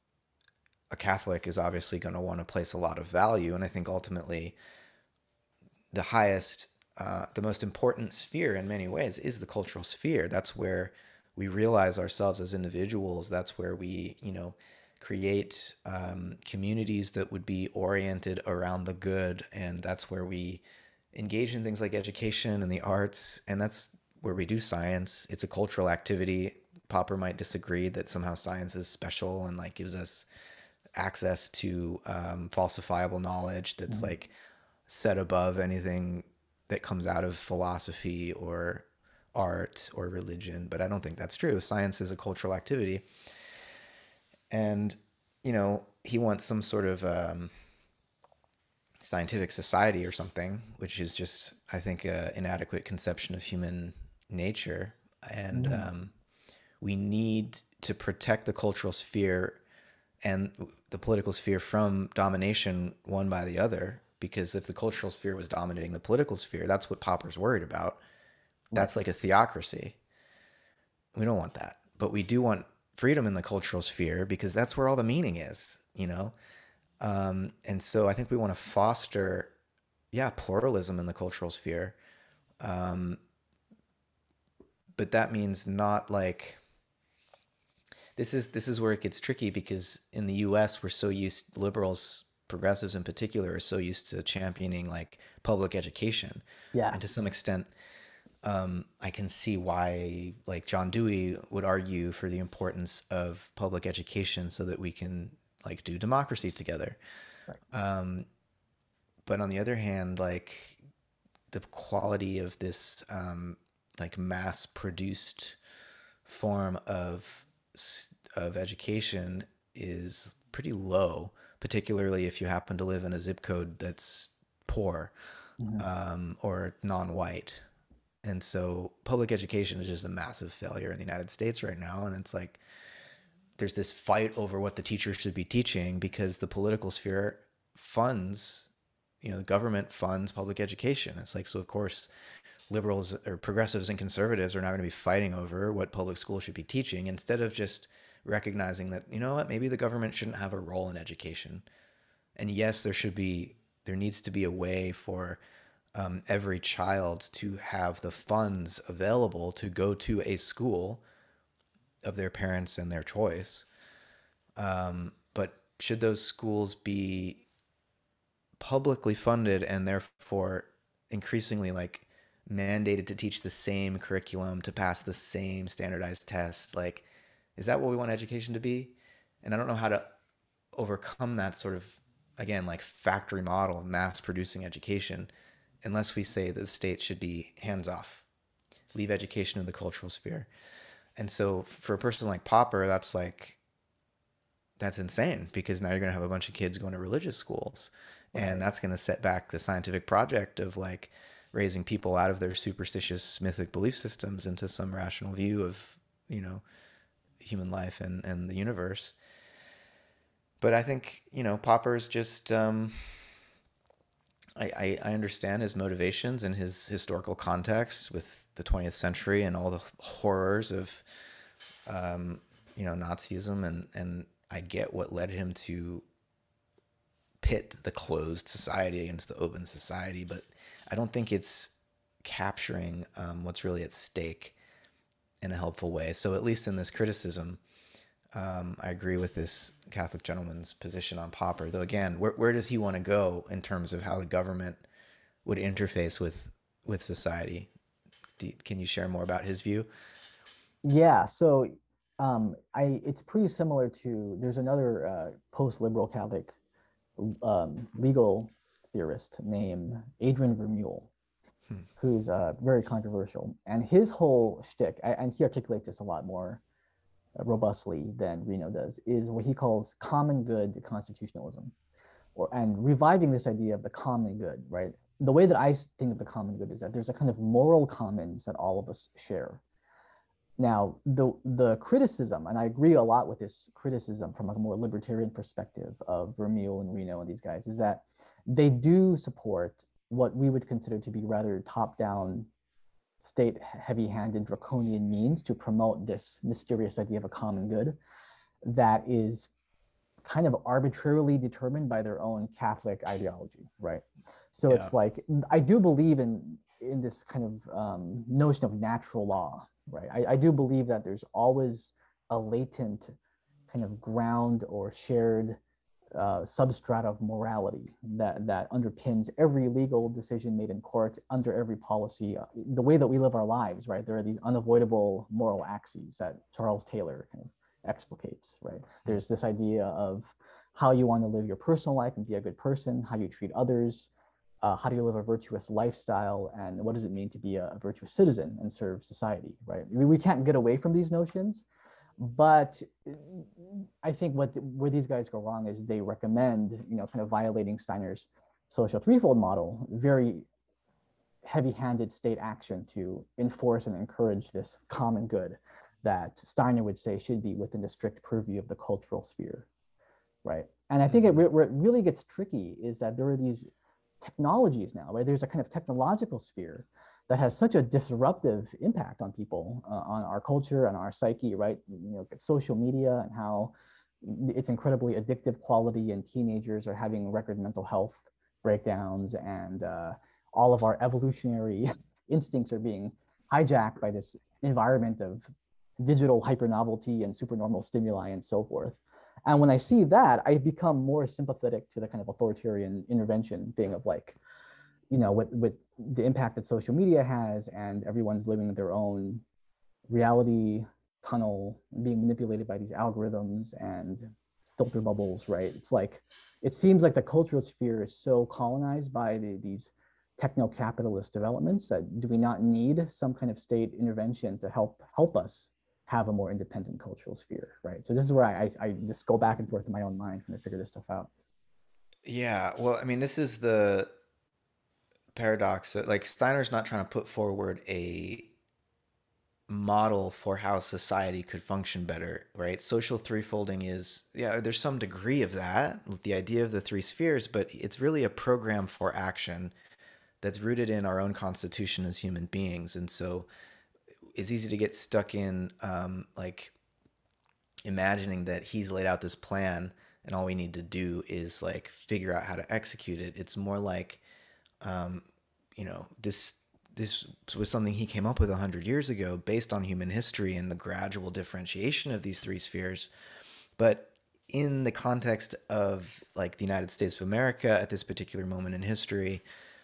a Catholic is obviously going to want to place a lot of value. And I think ultimately the highest, the most important sphere in many ways is the cultural sphere. That's where we realize ourselves as individuals. That's where we, create communities that would be oriented around the good. And that's where we engage in things like education and the arts. And that's where we do science. It's a cultural activity. Popper might disagree that somehow science is special and like gives us access to falsifiable knowledge that's mhm. like set above anything that comes out of philosophy or art or religion. But I don't think that's true. Science is a cultural activity. And, he wants some sort of scientific society or something, which is just, I think, an inadequate conception of human nature. And Mm, we need to protect the cultural sphere and the political sphere from domination one by the other. Because if the cultural sphere was dominating the political sphere, that's what Popper's worried about. Right. That's like a theocracy. We don't want that, but we do want freedom in the cultural sphere because that's where all the meaning is, you know. And so I think we want to foster, yeah, pluralism in the cultural sphere, um, but that means not like this is where it gets tricky because in the U.S. we're so used liberals, progressives in particular, are so used to championing like public education, Yeah. and to some extent, I can see why like John Dewey would argue for the importance of public education so that we can like do democracy together. Right. But on the other hand, like the quality of this like mass produced form of education is pretty low, particularly if you happen to live in a zip code that's poor, Mhm. or non-white. And so public education is just a massive failure in the United States right now. And it's like there's this fight over what the teachers should be teaching because the political sphere funds, the government funds public education. It's like, so of course, liberals or progressives and conservatives are now going to be fighting over what public school should be teaching instead of just recognizing that, you know what, maybe the government shouldn't have a role in education. And yes, there needs to be a way for every child to have the funds available to go to a school of their parents and their choice. But should those schools be publicly funded and therefore increasingly like mandated to teach the same curriculum to pass the same standardized tests? Like, is that what we want education to be? And I don't know how to overcome that sort of, again, like factory model of mass producing education unless we say that the state should be hands off, leave education in the cultural sphere. And so for a person like Popper, that's insane because now you're going to have a bunch of kids going to religious schools, and Right. that's going to set back the scientific project of like raising people out of their superstitious mythic belief systems into some rational view of, you know, human life and the universe. But I think, Popper's just I understand his motivations and his historical context with the 20th century and all the horrors of Nazism, and I get what led him to pit the closed society against the open society, but I don't think it's capturing what's really at stake in a helpful way. So at least in this criticism, I agree with this Catholic gentleman's position on Popper. Though again, where does he want to go in terms of how the government would interface with society? Can you share more about his view? Yeah. So it's pretty similar to there's another post-liberal Catholic legal theorist named Adrian Vermeule, Hmm. who's very controversial, and his whole shtick, and he articulates this a lot more robustly than Reno does, is what he calls common good constitutionalism, and reviving this idea of the common good, right? The way that I think of the common good is that there's a kind of moral commons that all of us share. Now, the criticism, and I agree a lot with this criticism from a more libertarian perspective of Vermeule and Reno and these guys, is that they do support what we would consider to be rather top-down, state heavy-handed draconian means to promote this mysterious idea of a common good that is kind of arbitrarily determined by their own Catholic ideology, right? So Yeah. it's like I do believe in this kind of notion of natural law, right? I do believe that there's always a latent kind of ground or shared substrata of morality that underpins every legal decision made in court under every policy, the way that we live our lives, right? There are these unavoidable moral axes that Charles Taylor kind of explicates, right? Hmm. There's this idea of how you want to live your personal life and be a good person, how you treat others, how do you live a virtuous lifestyle, and what does it mean to be a virtuous citizen and serve society, right? We can't get away from these notions, but I think where these guys go wrong is they recommend, kind of violating Steiner's social threefold model, very heavy-handed state action to enforce and encourage this common good that Steiner would say should be within the strict purview of the cultural sphere. right? And I think Hmm. where it really gets tricky is that there are these technologies now, right? There's a kind of technological sphere that has such a disruptive impact on people, on our culture and our psyche, right? You know, social media and how it's incredibly addictive quality, and teenagers are having record mental health breakdowns, and all of our evolutionary instincts are being hijacked by this environment of digital hyper novelty and supernormal stimuli and so forth. And when I see that, I become more sympathetic to the kind of authoritarian intervention thing of like, you know, with the impact that social media has, and everyone's living their own reality tunnel, being manipulated by these algorithms and filter bubbles, right? It's like, it seems like the cultural sphere is so colonized by these techno-capitalist developments that do we not need some kind of state intervention to help us have a more independent cultural sphere, right? So this is where I just go back and forth in my own mind trying to figure this stuff out. Yeah, well, I mean, this is the paradox. Like Steiner's not trying to put forward a model for how society could function better, right? Social threefolding is, yeah, there's some degree of that with the idea of the three spheres, but it's really a program for action that's rooted in our own constitution as human beings. And so it's easy to get stuck in like imagining that he's laid out this plan and all we need to do is like figure out how to execute it. It's more like, um, this was something he came up with 100 years ago based on human history and the gradual differentiation of these three spheres. But in the context of like the United States of America at this particular moment in history,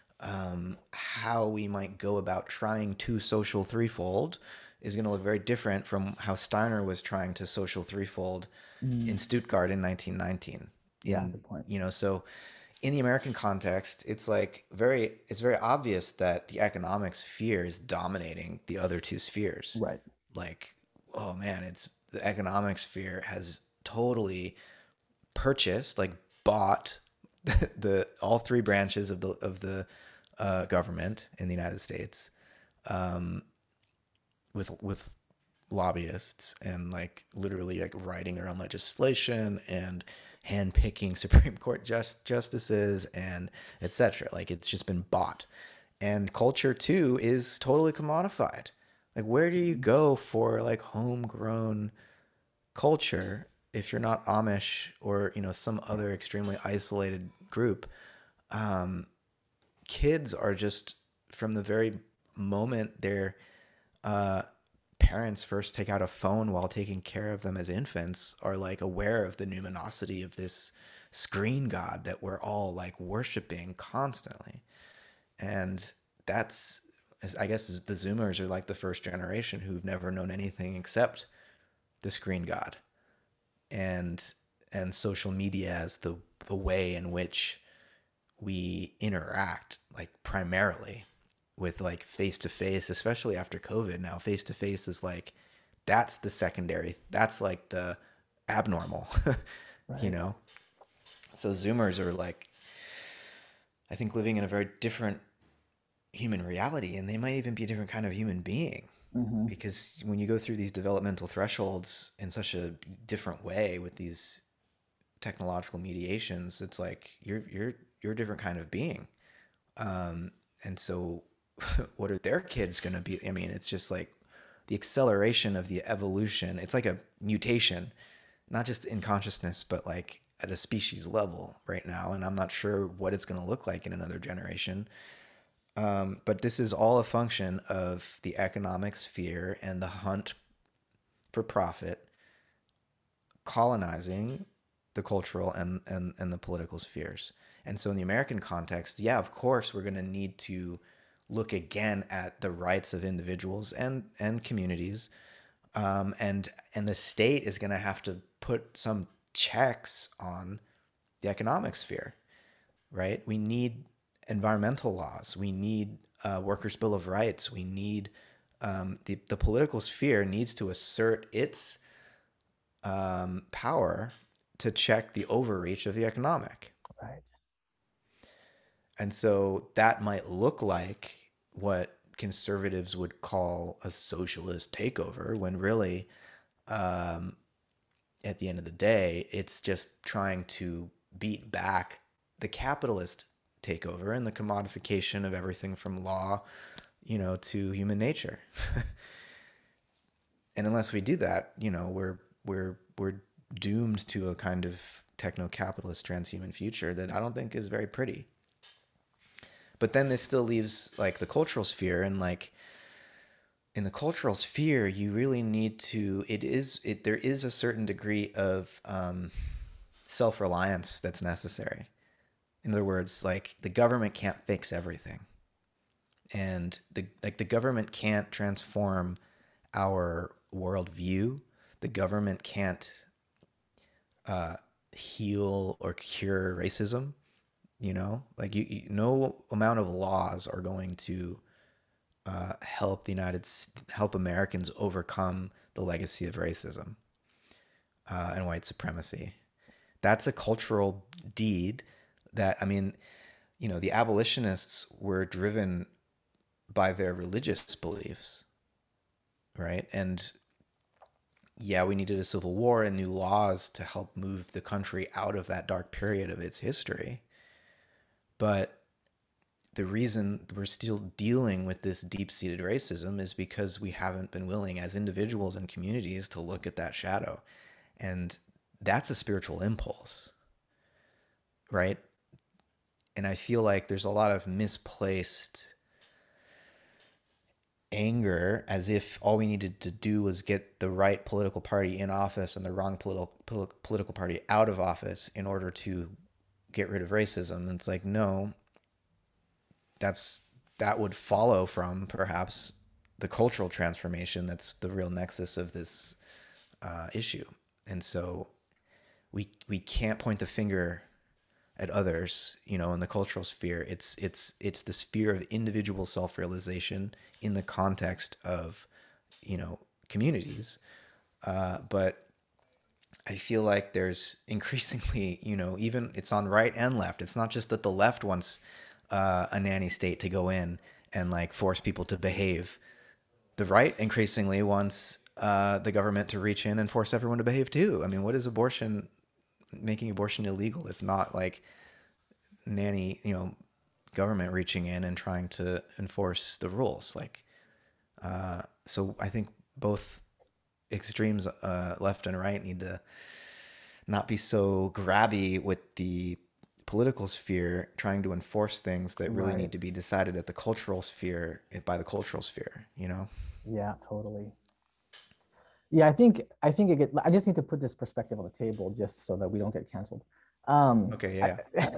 how we might go about trying to social threefold is going to look very different from how Steiner was trying to social threefold in Mm, Stuttgart in 1919. yeah, good point. So in the American context, it's very obvious that the economic sphere is dominating the other two spheres. Right. Like, oh man, it's the economic sphere has totally purchased, like bought the all three branches of the government in the United States, um, with lobbyists and like literally like writing their own legislation and handpicking Supreme Court justices and etc. Like it's just been bought. And culture too is totally commodified. Like where do you go for like homegrown culture if you're not Amish or some other extremely isolated group? Um, Kids are just from the very moment their uh, parents first take out a phone while taking care of them as infants are like aware of the numinosity of this screen god that we're all like worshiping constantly. And that's, I guess, the Zoomers are like the first generation who've never known anything except the screen god and social media as the way in which we interact, like primarily with like face to face, especially after COVID. Now face to face is like, that's the secondary, that's like the abnormal. you Right. know so Zoomers are like, I think, living in a very different human reality, and they might even be a different kind of human being, Mm-hmm. because when you go through these developmental thresholds in such a different way with these technological mediations, it's like you're a different kind of being. And so what are their kids going to be? I mean, it's just like the acceleration of the evolution. It's like a mutation, not just in consciousness, but like at a species level right now. And I'm not sure what it's going to look like in another generation. But this is all a function of the economic sphere and the hunt for profit colonizing the cultural and the political spheres. And so in the American context, yeah, of course, we're going to need to look again at the rights of individuals and communities, and the state is going to have to put some checks on the economic sphere, right? We need environmental laws. We need workers' bill of rights. We need the political sphere needs to assert its power to check the overreach of the economic. Right. And so that might look like what conservatives would call a socialist takeover, when really, um, at the end of the day, it's just trying to beat back the capitalist takeover and the commodification of everything from law, to human nature. And unless we do that, we're doomed to a kind of techno-capitalist transhuman future that I don't think is very pretty. But then this still leaves like the cultural sphere, and like in the cultural sphere, you really need to. There is a certain degree of self-reliance that's necessary. In other words, like the government can't fix everything, and the government can't transform our worldview. The government can't heal or cure racism. No amount of laws are going to help Americans overcome the legacy of racism and white supremacy. That's a cultural deed that, I mean, the abolitionists were driven by their religious beliefs, right? And yeah, we needed a civil war and new laws to help move the country out of that dark period of its history. But the reason we're still dealing with this deep-seated racism is because we haven't been willing as individuals and communities to look at that shadow. And that's a spiritual impulse, right? And I feel like there's a lot of misplaced anger, as if all we needed to do was get the right political party in office and the wrong political party out of office in order to get rid of racism. And it's like, no, that would follow from perhaps the cultural transformation that's the real nexus of this issue. And so we can't point the finger at others, in the cultural sphere. It's the sphere of individual self-realization in the context of, communities. But I feel like there's increasingly, even it's on right and left. It's not just that the left wants a nanny state to go in and like force people to behave. The right increasingly wants the government to reach in and force everyone to behave too. I mean, what is making abortion illegal if not like nanny, government reaching in and trying to enforce the rules? Like, so I think both extremes, left and right, need to not be so grabby with the political sphere trying to enforce things that really need to be decided at the cultural sphere by the cultural sphere. Yeah, totally. Yeah, I just need to put this perspective on the table just so that we don't get canceled. Okay, yeah.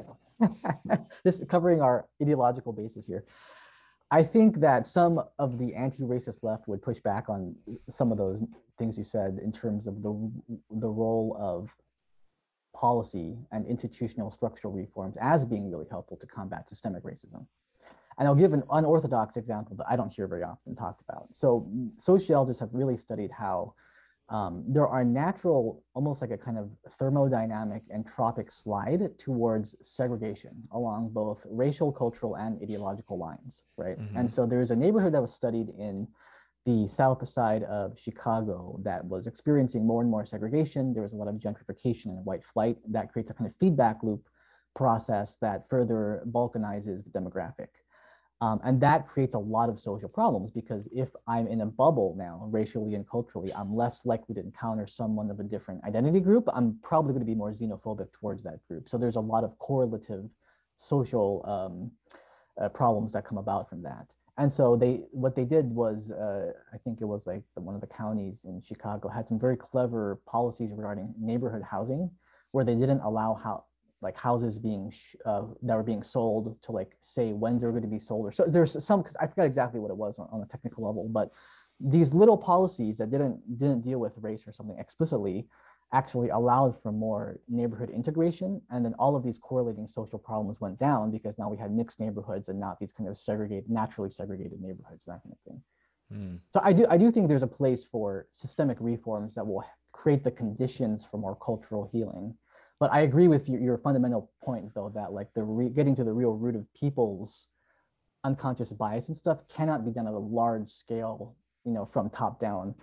Just covering our ideological basis here. I think that some of the anti-racist left would push back on some of those things you said in terms of the role of policy and institutional structural reforms as being really helpful to combat systemic racism. And I'll give an unorthodox example that I don't hear very often talked about. So sociologists have really studied how there are natural, almost like a kind of thermodynamic entropic slide towards segregation along both racial, cultural, and ideological lines, right? Mm-hmm. And so there's a neighborhood that was studied in the south side of Chicago that was experiencing more and more segregation. There was a lot of gentrification and white flight that creates a kind of feedback loop process that further balkanizes the demographic. And that creates a lot of social problems because if I'm in a bubble now, racially and culturally, I'm less likely to encounter someone of a different identity group. I'm probably going to be more xenophobic towards that group. So there's a lot of correlative social problems that come about from that. And so what they did was, I think it was like one of the counties in Chicago had some very clever policies regarding neighborhood housing, where they didn't allow like houses that were being sold to like say when they're going to be sold, or so there's some, because I forgot exactly what it was on a technical level, but these little policies that didn't deal with race or something explicitly actually allowed for more neighborhood integration, and then all of these correlating social problems went down because now we had mixed neighborhoods and not these kind of naturally segregated neighborhoods, that kind of thing. So I do think there's a place for systemic reforms that will create the conditions for more cultural healing. But I agree with your fundamental point, though, that like getting to the real root of people's unconscious bias and stuff cannot be done at a large scale, from top down.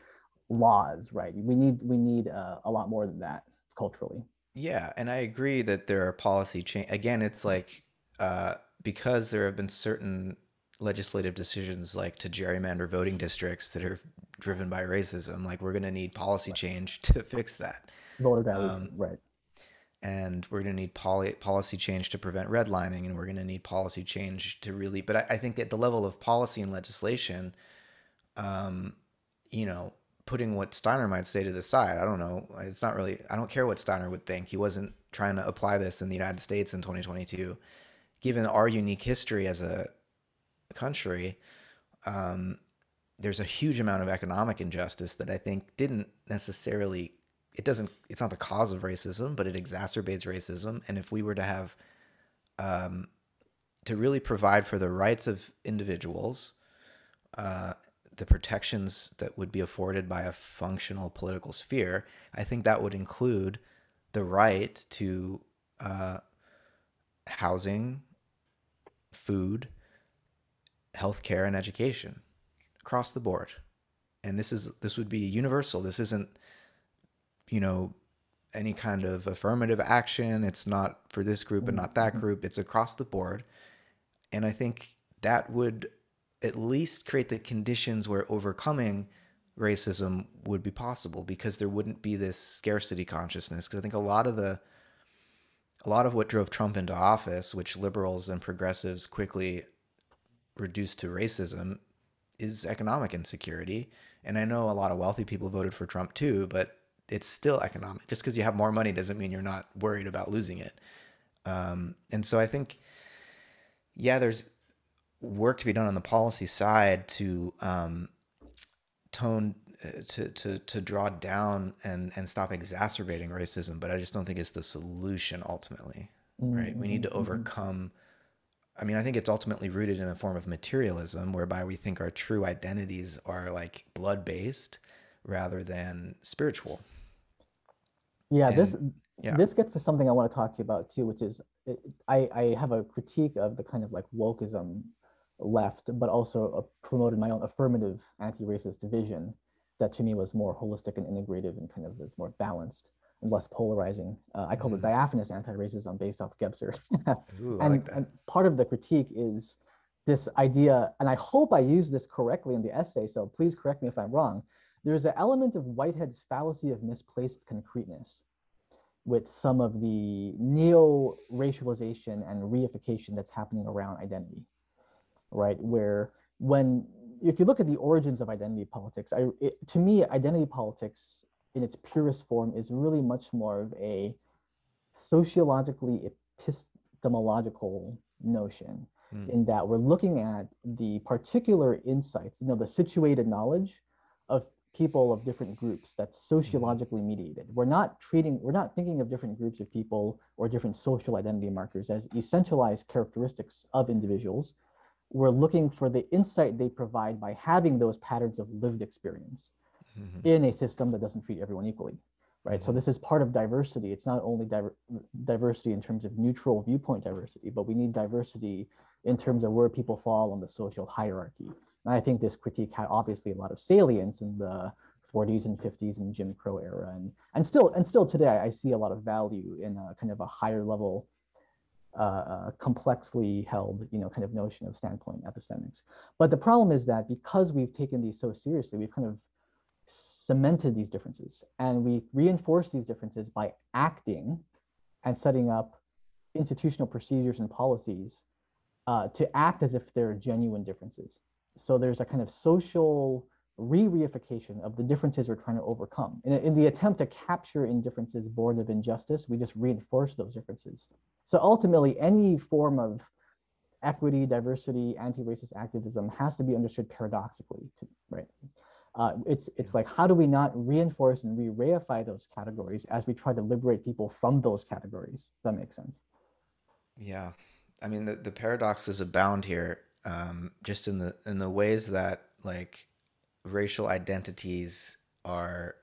laws, right? We need a lot more than that culturally. Yeah, and I agree that there are policy change. Again, it's like because there have been certain legislative decisions like to gerrymander voting districts that are driven by racism. Like we're going to need policy change to fix that. Voter dilution, Um, right? and we're going to need policy change to prevent redlining, and we're going to need policy change to really. But I think at the level of policy and legislation, um, you know, putting what Steiner might say to the side, I don't know. It's not really. I don't care what Steiner would think. He wasn't trying to apply this in the United States in 2022. Given our unique history as a country, um, there's a huge amount of economic injustice that I think didn't necessarily it doesn't it's not the cause of racism, but it exacerbates racism. And if we were to have um, to really provide for the rights of individuals, uh, the protections that would be afforded by a functional political sphere, I think that would include the right to uh, housing, food, healthcare, and education across the board. And this would be universal. This isn't, you know, any kind of affirmative action. It's not for this group and not that Mm-hmm. group. It's across the board. And I think that would at least create the conditions where overcoming racism would be possible because there wouldn't be this scarcity consciousness. Because I think a lot of what drove Trump into office, which liberals and progressives quickly reduced to racism, is economic insecurity. And I know a lot of wealthy people voted for Trump too, but it's still economic. Just because you have more money doesn't mean you're not worried about losing it. And so I think, yeah, there's work to be done on the policy side to tone to draw down and stop exacerbating racism, but I just don't think it's the solution ultimately. Right? We need to Mm-hmm. overcome. I mean, I think it's ultimately rooted in a form of materialism whereby we think our true identities are like blood based rather than spiritual. Yeah, And yeah. this gets to something I want to talk to you about too, which is I have a critique of the kind of like wokeism left, but also promoted my own affirmative anti-racist vision that to me was more holistic and integrative and kind of is more balanced and less polarizing. I call it Mm. diaphanous anti-racism based off Gebser. Ooh, I like that. And part of the critique is this idea, and I hope I use this correctly in the essay, so please correct me if I'm wrong. There's an element of Whitehead's fallacy of misplaced concreteness with some of the neo-racialization and reification that's happening around identity, right? Where when if you look at the origins of identity politics, to me, identity politics in its purest form is really much more of a sociologically epistemological notion Mm. in that we're looking at the particular insights, the situated knowledge of people of different groups that's Mm-hmm. sociologically mediated. We're not thinking of different groups of people or different social identity markers as essentialized characteristics of individuals. We're looking for the insight they provide by having those patterns of lived experience Mm-hmm. in a system that doesn't treat everyone equally, right? So Mm-hmm. this is part of diversity. It's not only diversity in terms of neutral viewpoint diversity, but we need diversity in terms of where people fall on the social hierarchy. And I think this critique had obviously a lot of salience in the 40s and 50s and Jim Crow era, and still today I see a lot of value in a kind of a higher level complexly held, kind of notion of standpoint epistemics. But the problem is that because we've taken these so seriously, we've kind of cemented these differences and we reinforce these differences by acting and setting up institutional procedures and policies to act as if they're genuine differences. So there's a kind of social re-reification of the differences we're trying to overcome. In the attempt to capture indifferences born of injustice, we just reinforce those differences. So ultimately, any form of equity, diversity, anti-racist activism has to be understood paradoxically, right? It's like how do we not reinforce and re-reify those categories as we try to liberate people from those categories? If that makes sense. Yeah. I mean, the paradoxes abound here, just in the ways that like racial identities are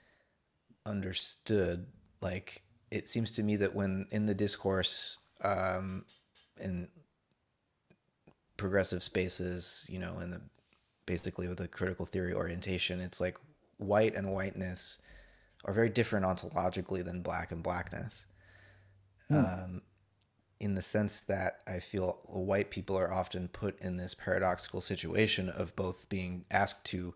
understood. Like it seems to me that when in the discourse, in progressive spaces, you know, in the basically with a critical theory orientation, it's like white and whiteness are very different ontologically than black and blackness, Mm, in the sense that I feel white people are often put in this paradoxical situation of both being asked to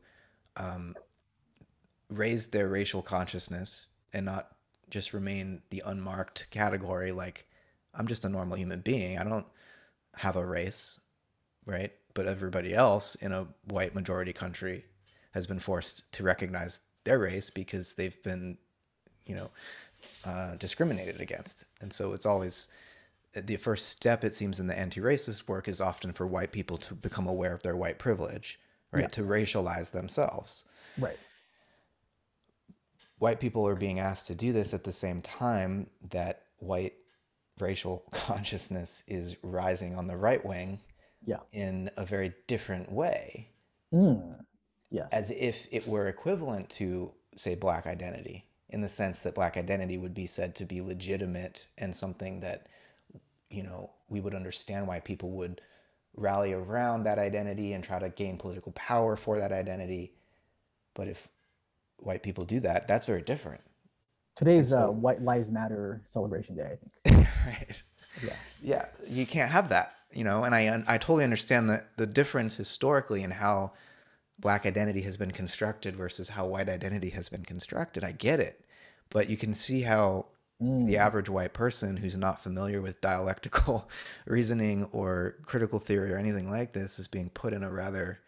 raise their racial consciousness and not just remain the unmarked category like I'm just a normal human being. I don't have a race, right? But everybody else in a white majority country has been forced to recognize their race because they've been, you know, discriminated against. And so it's always the first step, it seems, in the anti-racist work is often for white people to become aware of their white privilege, yeah, right? To racialize themselves. right. White people are being asked to do this at the same time that white racial consciousness is rising on the right wing Yeah. in a very different way, Mm, yes. as if it were equivalent to, say, black identity, in the sense that black identity would be said to be legitimate and something that, we would understand why people would rally around that identity and try to gain political power for that identity. But if white people do that, that's very different. And Today's so, White Lives Matter celebration day, I think. right. Yeah. Yeah, you can't have that, and I totally understand the difference historically in how black identity has been constructed versus how white identity has been constructed. I get it. But you can see how the Mm, average white person who's not familiar with dialectical reasoning or critical theory or anything like this is being put in a rather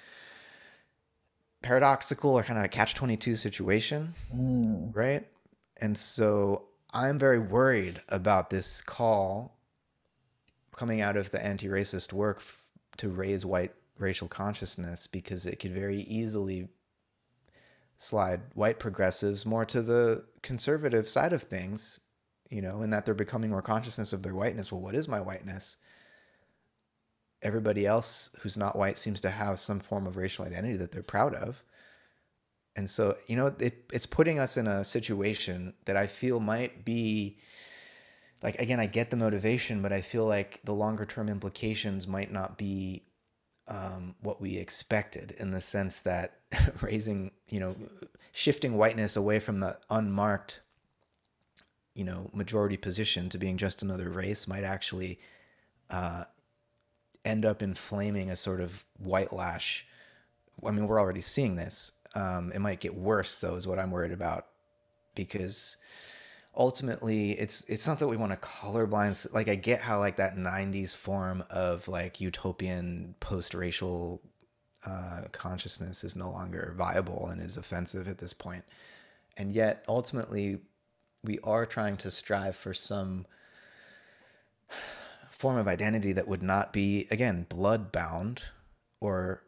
paradoxical or kind of a catch-22 situation, mm, right? And so I'm very worried about this call coming out of the anti-racist work to raise white racial consciousness, because it could very easily slide white progressives more to the conservative side of things, in that they're becoming more consciousness of their whiteness. Well, what is my whiteness? Everybody else who's not white seems to have some form of racial identity that they're proud of. And so, it's putting us in a situation that I feel might be like, again, I get the motivation, but I feel like the longer term implications might not be what we expected, in the sense that raising, shifting whiteness away from the unmarked, majority position to being just another race might actually end up inflaming a sort of white lash. I mean, we're already seeing this. It might get worse, though, is what I'm worried about, because ultimately it's not that we want to colorblind. Like, I get how like that 90s form of like utopian post-racial consciousness is no longer viable and is offensive at this point. And yet ultimately we are trying to strive for some form of identity that would not be, again, blood bound or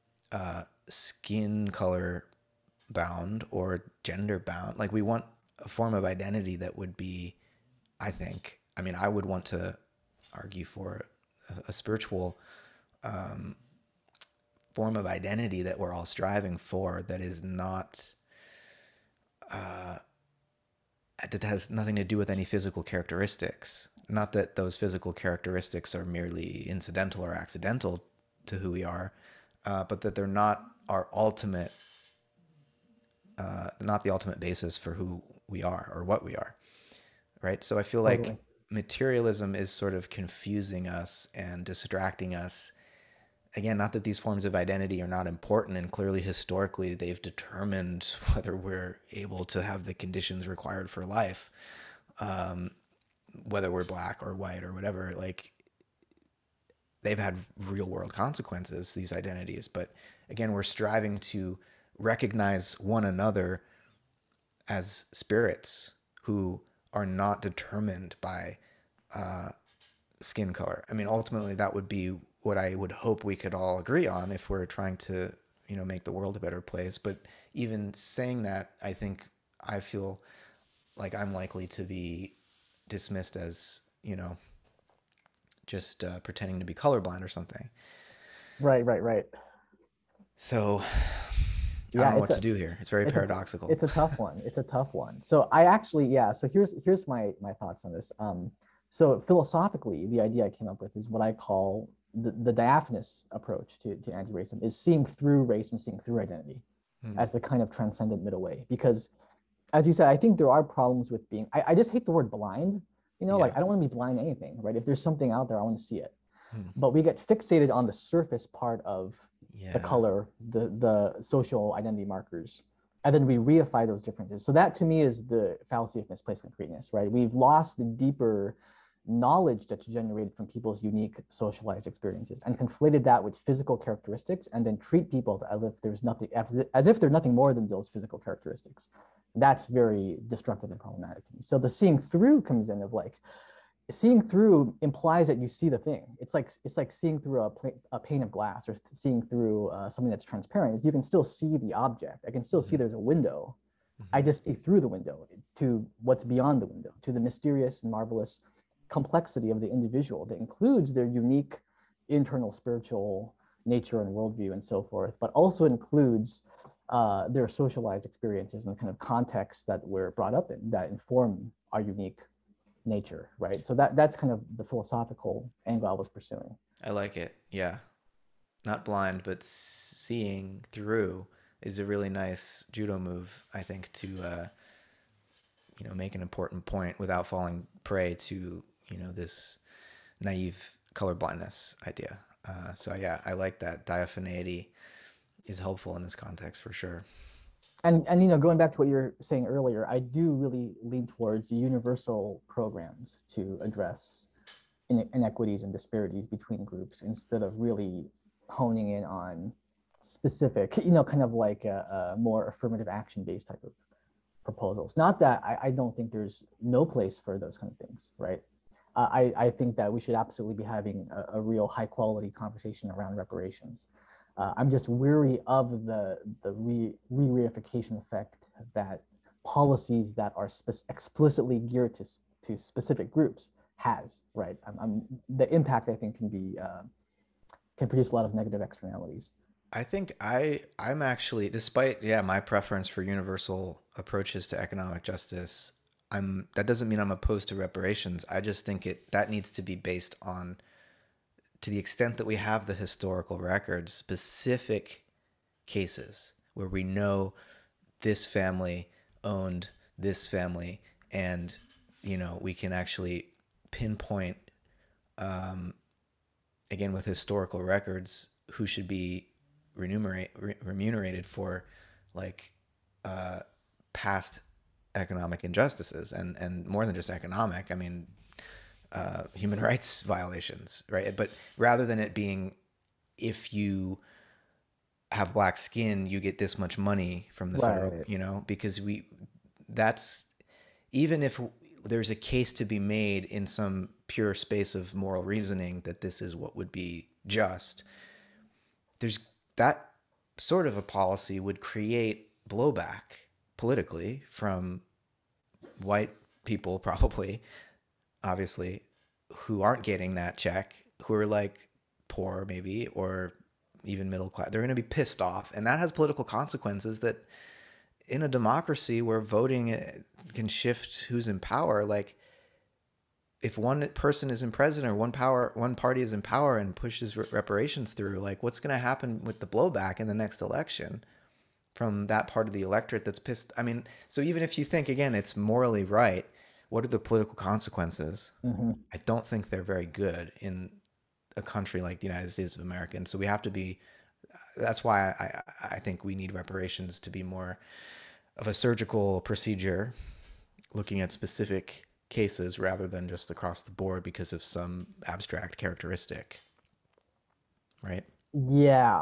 skin color bound or gender bound. Like, we want a form of identity that would be, I mean, I would want to argue for a spiritual form of identity that we're all striving for, that is not, that has nothing to do with any physical characteristics. Not that those physical characteristics are merely incidental or accidental to who we are, but that they're not our ultimate, not the ultimate basis for who we are or what we are, right? So I feel like totally. materialism is sort of confusing us and distracting us. Again, not that these forms of identity are not important, and clearly historically they've determined whether we're able to have the conditions required for life, whether we're black or white or whatever. Like, they've had real world consequences, these identities. But again, we're striving to recognize one another as spirits who are not determined by skin color. I mean, ultimately, that would be what I would hope we could all agree on if we're trying to, make the world a better place. But even saying that, I feel like I'm likely to be dismissed as, just pretending to be colorblind or something. Right, right, right. So I don't Yeah, know what to do here. It's very it's a paradoxical. it's a tough one. It's a tough one. So I actually, yeah. So here's my thoughts on this. So philosophically, the idea I came up with is what I call the diaphanous approach to anti-racism, is seeing through race and seeing through identity. as the kind of transcendent middle way. Because as you said, I think there are problems with being, I just hate the word blind, like I don't want to be blind to anything, right? If there's something out there, I want to see it. But we get fixated on the surface part of the color, the social identity markers, and then we reify those differences. So that to me is the fallacy of misplaced concreteness, right? We've lost the deeper knowledge that's generated from people's unique socialized experiences and conflated that with physical characteristics, and then treat people as if there's nothing, as if they're nothing more than those physical characteristics. That's very destructive and problematic to me. So the seeing through comes in of like, seeing through implies that you see the thing. It's like seeing through a pane of glass, or seeing through something that's transparent. You can still see the object. I can still see there's a window. I just see through the window to what's beyond the window, to the mysterious and marvelous complexity of the individual that includes their unique internal spiritual nature and worldview and so forth, but also includes their socialized experiences and the kind of context that we're brought up in that inform our unique nature, right? So that's kind of the philosophical angle I was pursuing. I like it. Yeah. Not blind, but seeing through is a really nice judo move, I think, to make an important point without falling prey to this naive color blindness idea. So yeah, I like that. Diaphaneity is helpful in this context for sure. And going back to what you were saying earlier, I do really lean towards universal programs to address inequities and disparities between groups, instead of really honing in on specific, kind of like a more affirmative action based type of proposals. Not that I don't think there's no place for those kind of things, right? I think that we should absolutely be having a real high quality conversation around reparations. I'm just weary of the re-reification effect that policies that are explicitly geared to specific groups has, right? The impact, I think, can produce a lot of negative externalities. I think I'm actually, despite my preference for universal approaches to economic justice, that doesn't mean I'm opposed to reparations. I just think that needs to be based on, to the extent that we have the historical records, specific cases where we know this family owned this family, and we can actually pinpoint, again with historical records, who should be remunerated for like past economic injustices, and more than just economic, I mean human rights violations, right? But rather than it being, if you have black skin, you get this much money from the federal, because that's, even if there's a case to be made in some pure space of moral reasoning that this is what would be just, there's that sort of a policy would create blowback politically from white people, probably, obviously, who aren't getting that check, who are like poor maybe, or even middle class. They're going to be pissed off, and that has political consequences that in a democracy where voting can shift who's in power, like if one person is in president, or one party is in power and pushes reparations through, like what's going to happen with the blowback in the next election from that part of the electorate that's pissed? I mean, so even if you think, again, it's morally right, what are the political consequences? I don't think they're very good in a country like the United States of America. And so we have to be, that's why I think we need reparations to be more of a surgical procedure, looking at specific cases rather than just across the board because of some abstract characteristic. Right? Yeah.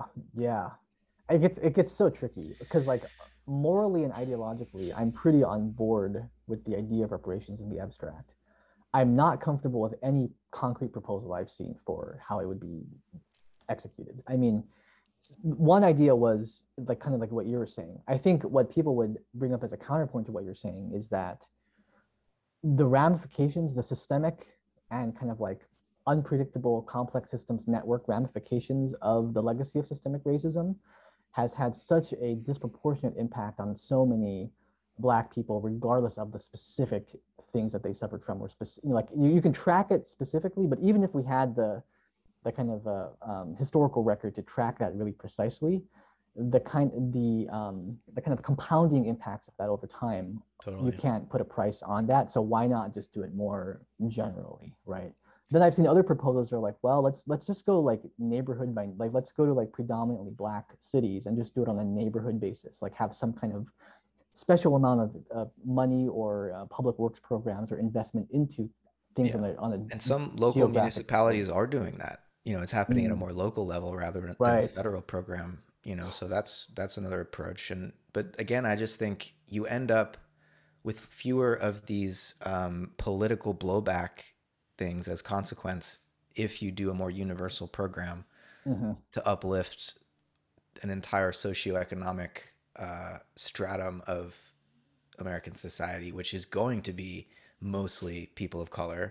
It gets so tricky because, like, morally and ideologically, I'm pretty on board with the idea of reparations in the abstract. I'm not comfortable with any concrete proposal I've seen for how it would be executed. I mean, one idea was like kind of like what you were saying. I think what people would bring up as a counterpoint to what you're saying is that the ramifications, the systemic and kind of like unpredictable complex systems network ramifications of the legacy of systemic racism has had such a disproportionate impact on so many Black people, regardless of the specific things that they suffered from, or like you can track it specifically, but even if we had the kind of historical record to track that really precisely, the kind of compounding impacts of that over time, you Totally. can't put a price on that. So why not just do it more generally, right? Then I've seen other proposals are like, well, let's just go like neighborhood by like let's go to like predominantly Black cities and just do it on a neighborhood basis, like have some kind of special amount of money or public works programs or investment into things Yeah. on And a some local geographic municipalities extent. are doing that. It's happening at a Mm, more local level rather than a right. federal program, so that's another approach. But again, I just think you end up with fewer of these political blowback things as consequence if you do a more universal program Hmm. to uplift an entire socioeconomic stratum of American society, which is going to be mostly people of color,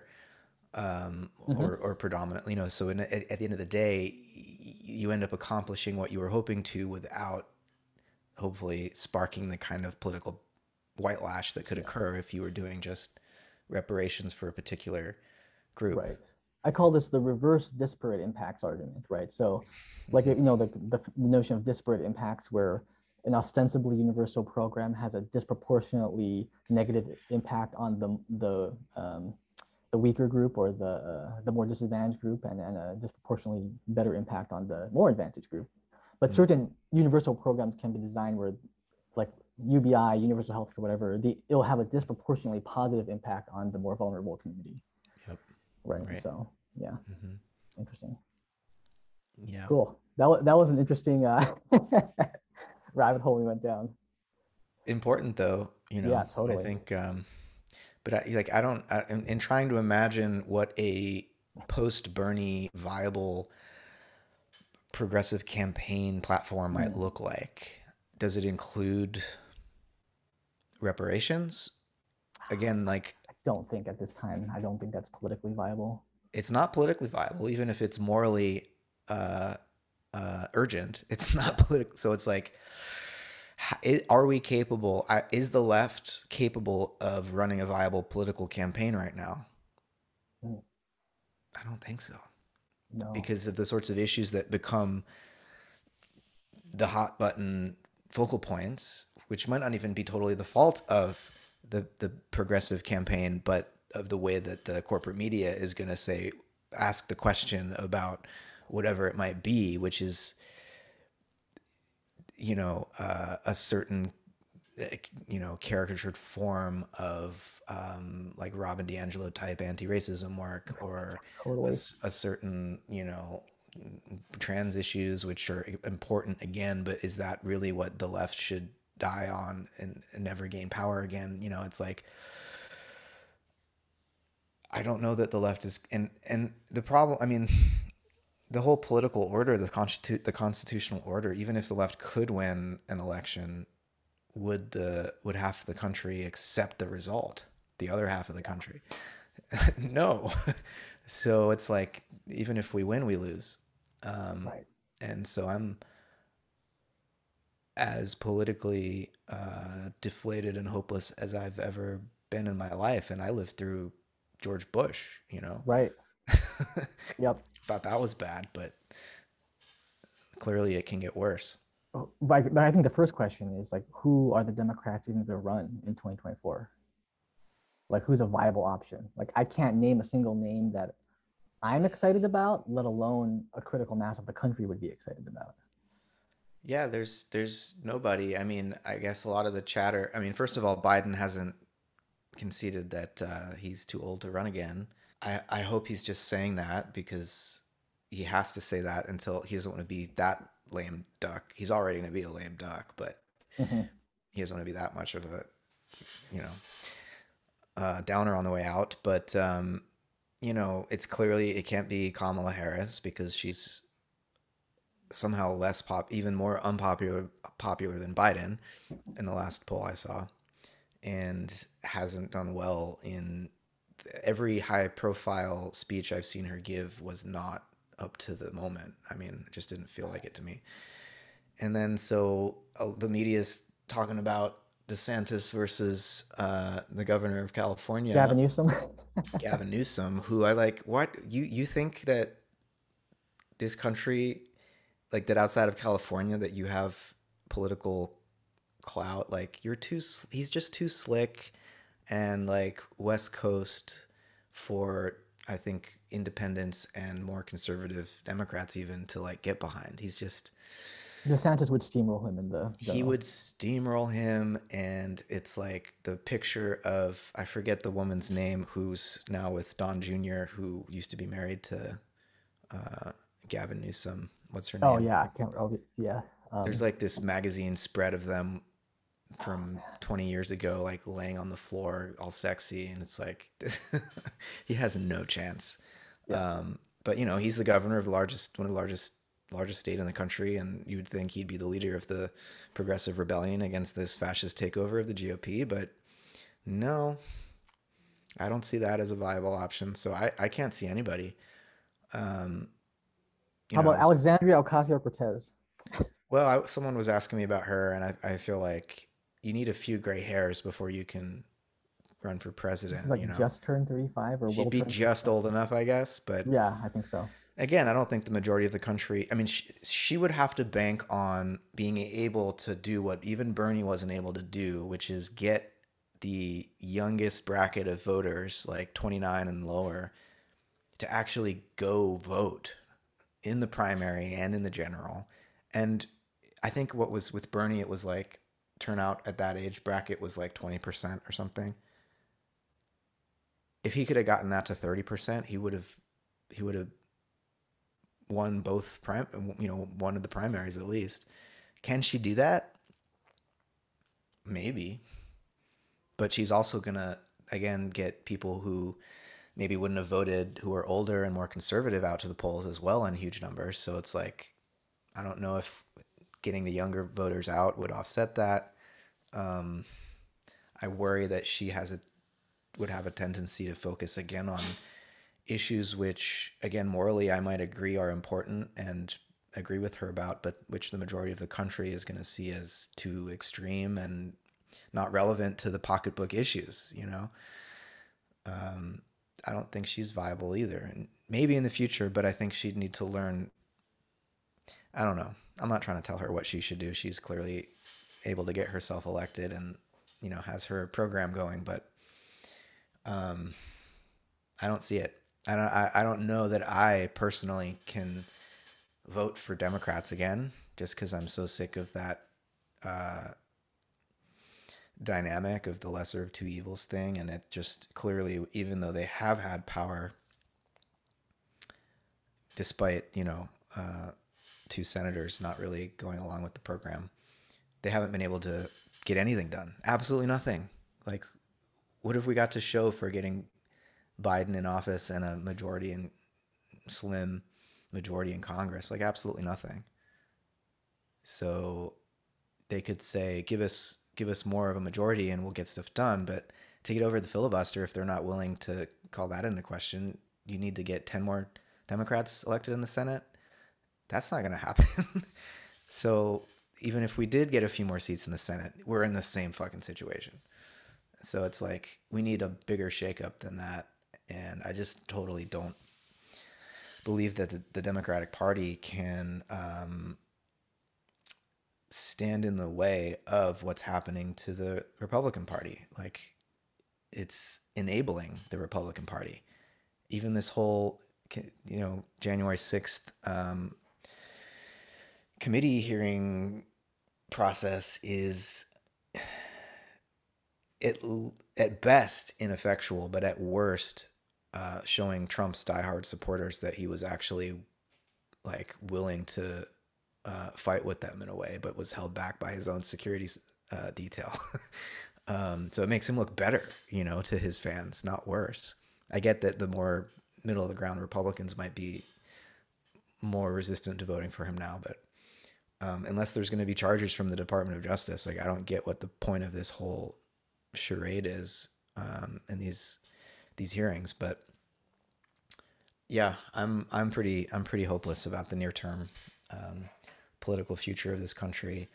Hmm. or predominantly, So at the end of the day, you end up accomplishing what you were hoping to without hopefully sparking the kind of political white lash that could Yeah. occur if you were doing just reparations for a particular group. Right. I call this the reverse disparate impacts argument, right? So, like, Hmm. the notion of disparate impacts where an ostensibly universal program has a disproportionately negative impact on the weaker group or the more disadvantaged group, and a disproportionately better impact on the more advantaged group. But certain universal programs can be designed where, like UBI, universal health, or whatever, it'll have a disproportionately positive impact on the more vulnerable community. Yep. Right. Right. So yeah, Hmm. interesting. Yeah. Cool. That was an interesting rabbit hole we went down. Important though, Yeah, I totally. think, but I don't, in trying to imagine what a post Bernie viable progressive campaign platform might Hmm. look like. Does it include reparations? Again, like, I don't think at this time. I don't think that's politically viable. it's not politically viable, even if it's morally uh, urgent. It's not Yeah. political. So it's like, are we capable? Is the left capable of running a viable political campaign right now? Mm, I don't think so, no. because of the sorts of issues that become the hot button focal points, which might not even be totally the fault of the progressive campaign, but of the way that the corporate media is going to ask the question about whatever it might be, which is, a certain, caricatured form of, like Robin DiAngelo type anti-racism work, or Totally. a certain, trans issues, which are important again, but is that really what the left should die on and never gain power again? It's like, I don't know that the left is, and the problem, I mean, the whole political order, the constitutional order, even if the left could win an election, would half the country accept the result? The other half of the Yeah. country, no. So it's like, even if we win, we lose. Um, Right. and so I'm as politically deflated and hopeless as I've ever been in my life, and I lived through George Bush. Right. Yep. Thought that was bad, but clearly it can get worse. But I think the first question is like, who are the Democrats even going to run in 2024? Like, who's a viable option? Like, I can't name a single name that I'm excited about, let alone a critical mass of the country would be excited about. Yeah, there's nobody. I mean, I guess a lot of the chatter. I mean, first of all, Biden hasn't conceded that he's too old to run again. I hope he's just saying that because he has to say that until he doesn't want to be that lame duck. He's already going to be a lame duck, but Mm-hmm. he doesn't want to be that much of a, you know, downer on the way out. But it's clearly it can't be Kamala Harris because she's somehow even more popular than Biden in the last poll I saw, and hasn't done well in every high profile speech I've seen her give was not up to the moment. I mean, it just didn't feel like it to me. And then so the media's talking about DeSantis versus the governor of Gavin California, Newsom. Gavin Newsom, who I like. What you think that this country, like that outside of California that you have political clout. Like he's just too slick and like West Coast for I think independents and more conservative Democrats even to like get behind. He's just DeSantis would steamroll him in the he general. would steamroll him, and it's like the picture of I forget the woman's name who's now with Don Jr., who used to be married to uh, Gavin Newsom. What's her Oh name? yeah, I can't. Oh yeah. There's like this magazine spread of them Oh from man. 20 years ago, like laying on the floor all sexy, and it's like he has no chance. Yeah. But you know, he's the governor of the largest, one of the largest state in the country, and you would think he'd be the leader of the progressive rebellion against this fascist takeover of the GOP. But no, I don't see that as a viable option. So I can't see anybody. Um, you How know, I about was Alexandria Ocasio-Cortez? well, someone was asking me about her, and I feel like you need a few gray hairs before you can run for She's president. like You know, just turned 35 or she'd will be turn just 35. old enough, I guess. But Yeah, I think so. again, I don't think the majority of the country. I mean, she would have to bank on being able to do what even Bernie wasn't able to do, which is get the youngest bracket of voters, like 29 and lower, to actually go vote in the primary and in the general. And I think what was with Bernie, it was like turnout at that age bracket was like 20% or something. If he could have gotten that to 30%, he would have won both one of the primaries at least. Can she do that? Maybe. But she's also going to again get people who maybe wouldn't have voted who are older and more conservative out to the polls as well in huge numbers. So it's like I don't know if getting the younger voters out would offset that. Um, I worry that she would have a tendency to focus again on issues which, again, morally I might agree are important and agree with her about, but which the majority of the country is going to see as too extreme and not relevant to the pocketbook issues. Um, I don't think she's viable either, and maybe in the future, but I think she'd need to learn. I don't know. I'm not trying to tell her what she should do. She's clearly able to get herself elected and has her program going, but um, I don't see it. I don't know that I personally can vote for Democrats again, just because I'm so sick of that uh, dynamic of the lesser of two evils thing, and it just clearly, even though they have had power, despite two senators not really going along with the program, they haven't been able to get anything done. Absolutely nothing. Like, what have we got to show for getting Biden in office and a majority in slim majority in Congress? Like absolutely nothing. So they could say, give us more of a majority and we'll get stuff done. But to get over the filibuster, if they're not willing to call that into question, you need to get 10 more Democrats elected in the Senate. That's not going to happen. So even if we did get a few more seats in the Senate, we're in the same fucking situation. So it's like we need a bigger shakeup than that. And I just totally don't believe that the Democratic Party can stand in the way of what's happening to the Republican Party. Like it's enabling the Republican Party. Even this whole, January 6th committee hearing process is it at best ineffectual, but at worst showing Trump's diehard supporters that he was actually like willing to fight with them in a way, but was held back by his own security detail. So it makes him look better, to his fans, not worse. I get that the more middle of the ground Republicans might be more resistant to voting for him now, but unless there's going to be charges from the Department of Justice, like I don't get what the point of this whole charade is in these hearings. But yeah, I'm pretty hopeless about the near term political future of this country.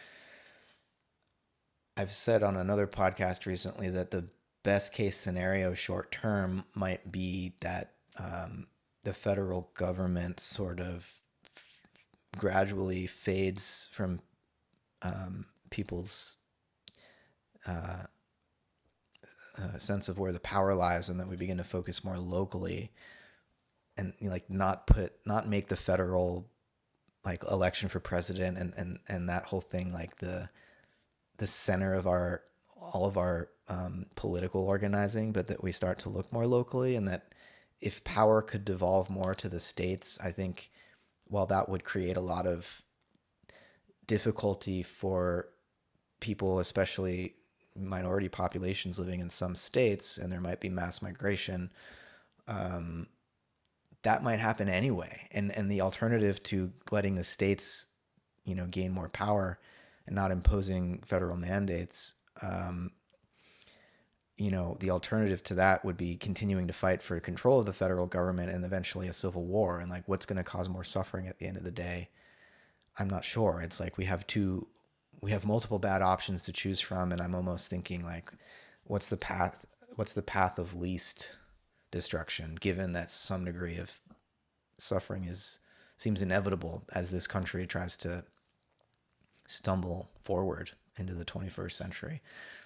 I've said on another podcast recently that the best case scenario short term might be that the federal government sort of gradually fades from people's uh, sense of where the power lies, and that we begin to focus more locally, and like not make the federal like election for president and that whole thing like the center of our all of our political organizing, but that we start to look more locally, and that if power could devolve more to the states, I think while that would create a lot of difficulty for people, especially minority populations living in some states, and there might be mass migration, that might happen anyway. And the alternative to letting the states, gain more power and not imposing federal mandates, the alternative to that would be continuing to fight for control of the federal government and eventually a civil war. And like, what's going to cause more suffering at the end of the day? I'm not sure. It's like we have multiple bad options to choose from, and I'm almost thinking like, what's the path? What's the path of least destruction? Given that some degree of suffering seems inevitable as this country tries to stumble forward into the 21st century.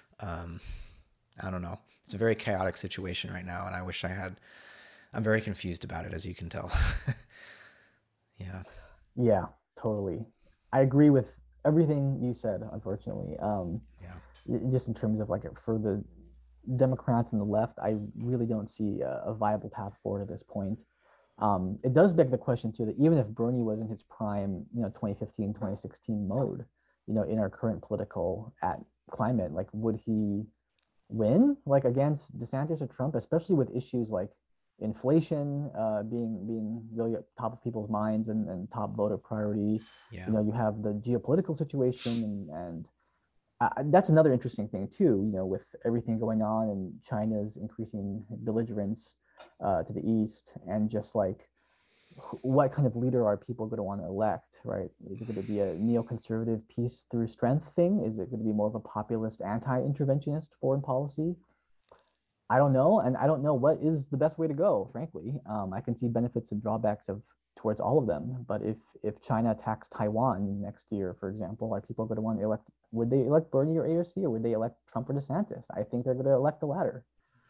I don't know. It's a very chaotic situation right now, and I wish I'm very confused about it, as you can tell. Yeah. Yeah, totally. I agree with everything you said, unfortunately. Yeah. Just in terms of like for the Democrats and the left, I really don't see a viable path forward at this point. It does beg the question too that even if Bernie was in his prime, 2015, 2016 mode, in our current political climate, like would he win like against DeSantis or Trump, especially with issues like inflation being really at top of people's minds and top voter priority. Yeah. You have the geopolitical situation and that's another interesting thing too. With everything going on and China's increasing belligerence to the east, and just like what kind of leader are people going to want to elect, right? Is it going to be a neoconservative peace through strength thing? Is it going to be more of a populist anti-interventionist foreign policy? I don't know, and I don't know what is the best way to go. Frankly, I can see benefits and drawbacks of towards all of them. But if China attacks Taiwan next year, for example, are people going to want to elect? Would they elect Bernie or AOC, or would they elect Trump or DeSantis? I think they're going to elect the latter.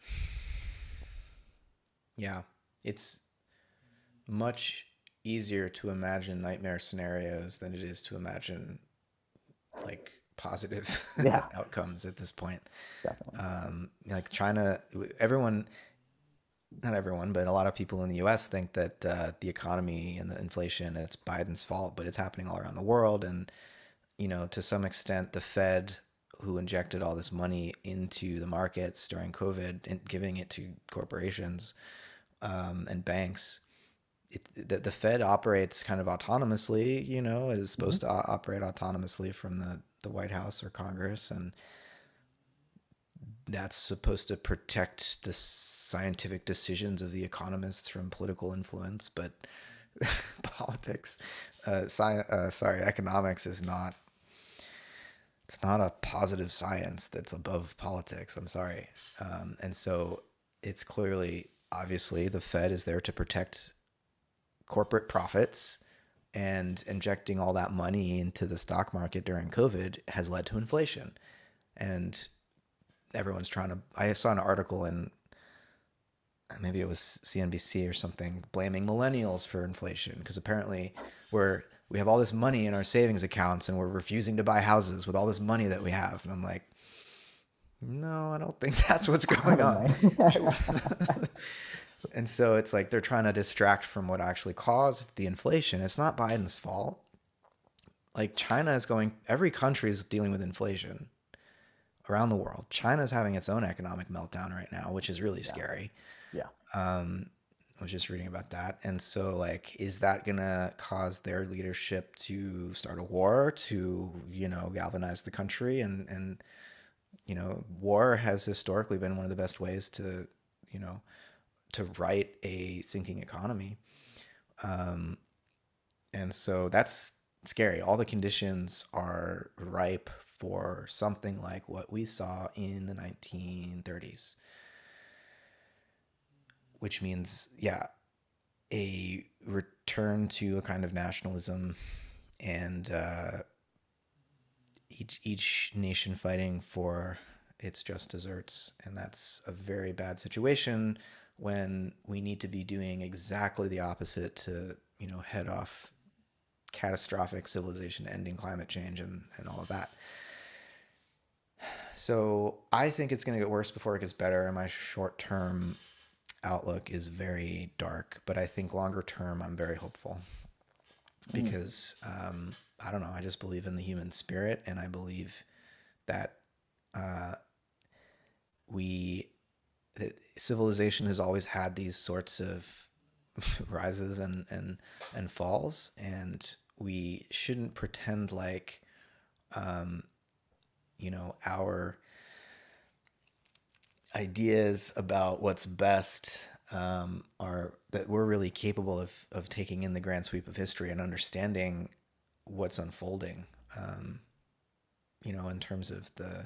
Yeah. It's much easier to imagine nightmare scenarios than it is to imagine like positive Yeah, outcomes at this point. definitely. Like China, everyone, not everyone, but a lot of people in the U.S. think that the economy and the inflation, it's Biden's fault, but it's happening all around the world. And to some extent, the Fed, who injected all this money into the markets during COVID and giving it to corporations and banks, the Fed operates kind of autonomously, is Mm-hmm. supposed to operate autonomously from the White House or Congress. And that's supposed to protect the scientific decisions of the economists from political influence. But politics, economics is not, it's not a positive science that's above politics. I'm sorry. And so it's clearly, obviously, the Fed is there to protect corporate profits, and injecting all that money into the stock market during COVID has led to inflation. And everyone's trying to, I saw an article in, maybe it was CNBC or something, blaming millennials for inflation because apparently we have all this money in our savings accounts and we're refusing to buy houses with all this money that we have. And I'm like, no, I don't think that's what's I going don't on. know. And so it's like they're trying to distract from what actually caused the inflation. It's not Biden's fault. Like China is going, every country is dealing with inflation around the world. China is having its own economic meltdown right now, which is really Yeah, scary. yeah. I was just reading about that. And so, like, is that going to cause their leadership to start a war to, galvanize the country? And, war has historically been one of the best ways to, you know, to right a sinking economy. And so that's scary. All the conditions are ripe for something like what we saw in the 1930s, which means, yeah, a return to a kind of nationalism and each nation fighting for its just desserts, and that's a very bad situation when we need to be doing exactly the opposite to head off catastrophic civilization ending climate change and all of that. So I think it's going to get worse before it gets better, and my short term outlook is very dark, but I think longer term I'm very hopeful Mm. because I don't know, I just believe in the human spirit, and I believe that uh, we that civilization has always had these sorts of rises and falls, and we shouldn't pretend like um, our ideas about what's best are that we're really capable of taking in the grand sweep of history and understanding what's unfolding, um, in terms of the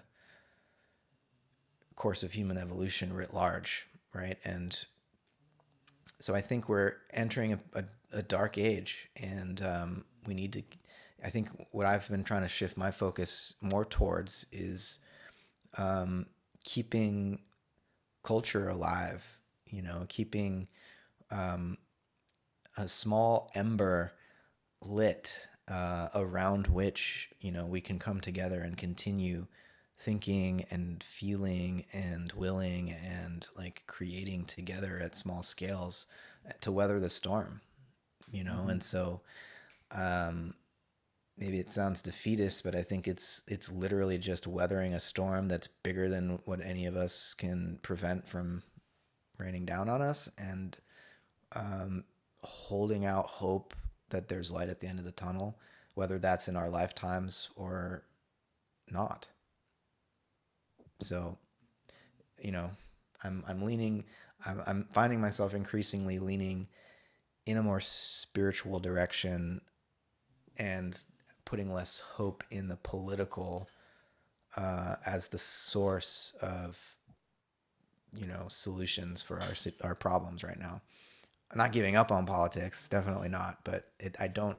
course of human evolution writ large, right? And so I think we're entering a dark age, and we need to. I think what I've been trying to shift my focus more towards is um, keeping culture alive. Keeping um, a small ember lit around which we can come together and continue thinking and feeling and willing and like creating together at small scales to weather the storm. Mhm. And so um, maybe it sounds defeatist, but I think it's literally just weathering a storm that's bigger than what any of us can prevent from raining down on us, and um, holding out hope that there's light at the end of the tunnel, whether that's in our lifetimes or not. So, you know, I'm leaning, I'm finding myself increasingly leaning in a more spiritual direction and putting less hope in the political as the source of solutions for our problems right now. I'm not giving up on politics, definitely not. But I don't,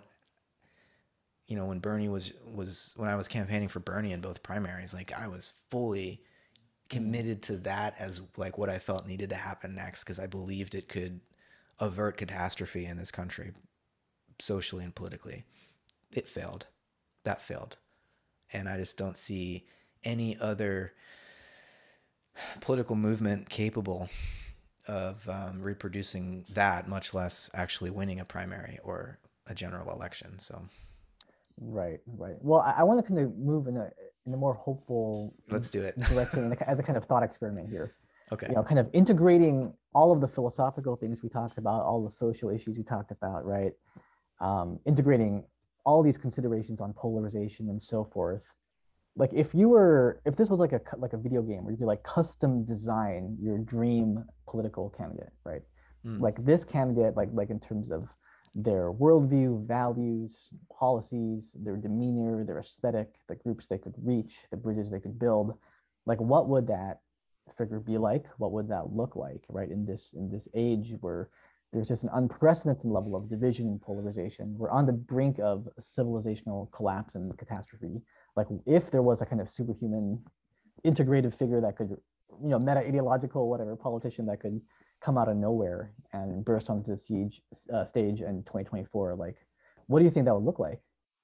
when Bernie was when I was campaigning for Bernie in both primaries, like I was fully Mm. committed to that as like what I felt needed to happen next because I believed it could avert catastrophe in this country socially and politically. It failed. That failed. And I just don't see any other political movement capable of reproducing that, much less actually winning a primary or a general election. So Right, right. Well, I want to kind of move in a more hopeful let's do it. direction as a kind of thought experiment here. Okay. Kind of integrating all of the philosophical things we talked about, all the social issues we talked about, right? Integrating all these considerations on polarization and so forth. Like if this was like a video game where you could like custom design your dream political candidate, right? Mm. Like this candidate, like in terms of their worldview, values, policies, their demeanor, their aesthetic, the groups they could reach, the bridges they could build. Like what would that figure be like? What would that look like, right? In this age where there's just an unprecedented level of division and polarization. We're on the brink of civilizational collapse and catastrophe. Like if there was a kind of superhuman integrated figure that could, meta ideological, whatever politician that could come out of nowhere and burst onto the stage in 2024, like, what do you think that would look like?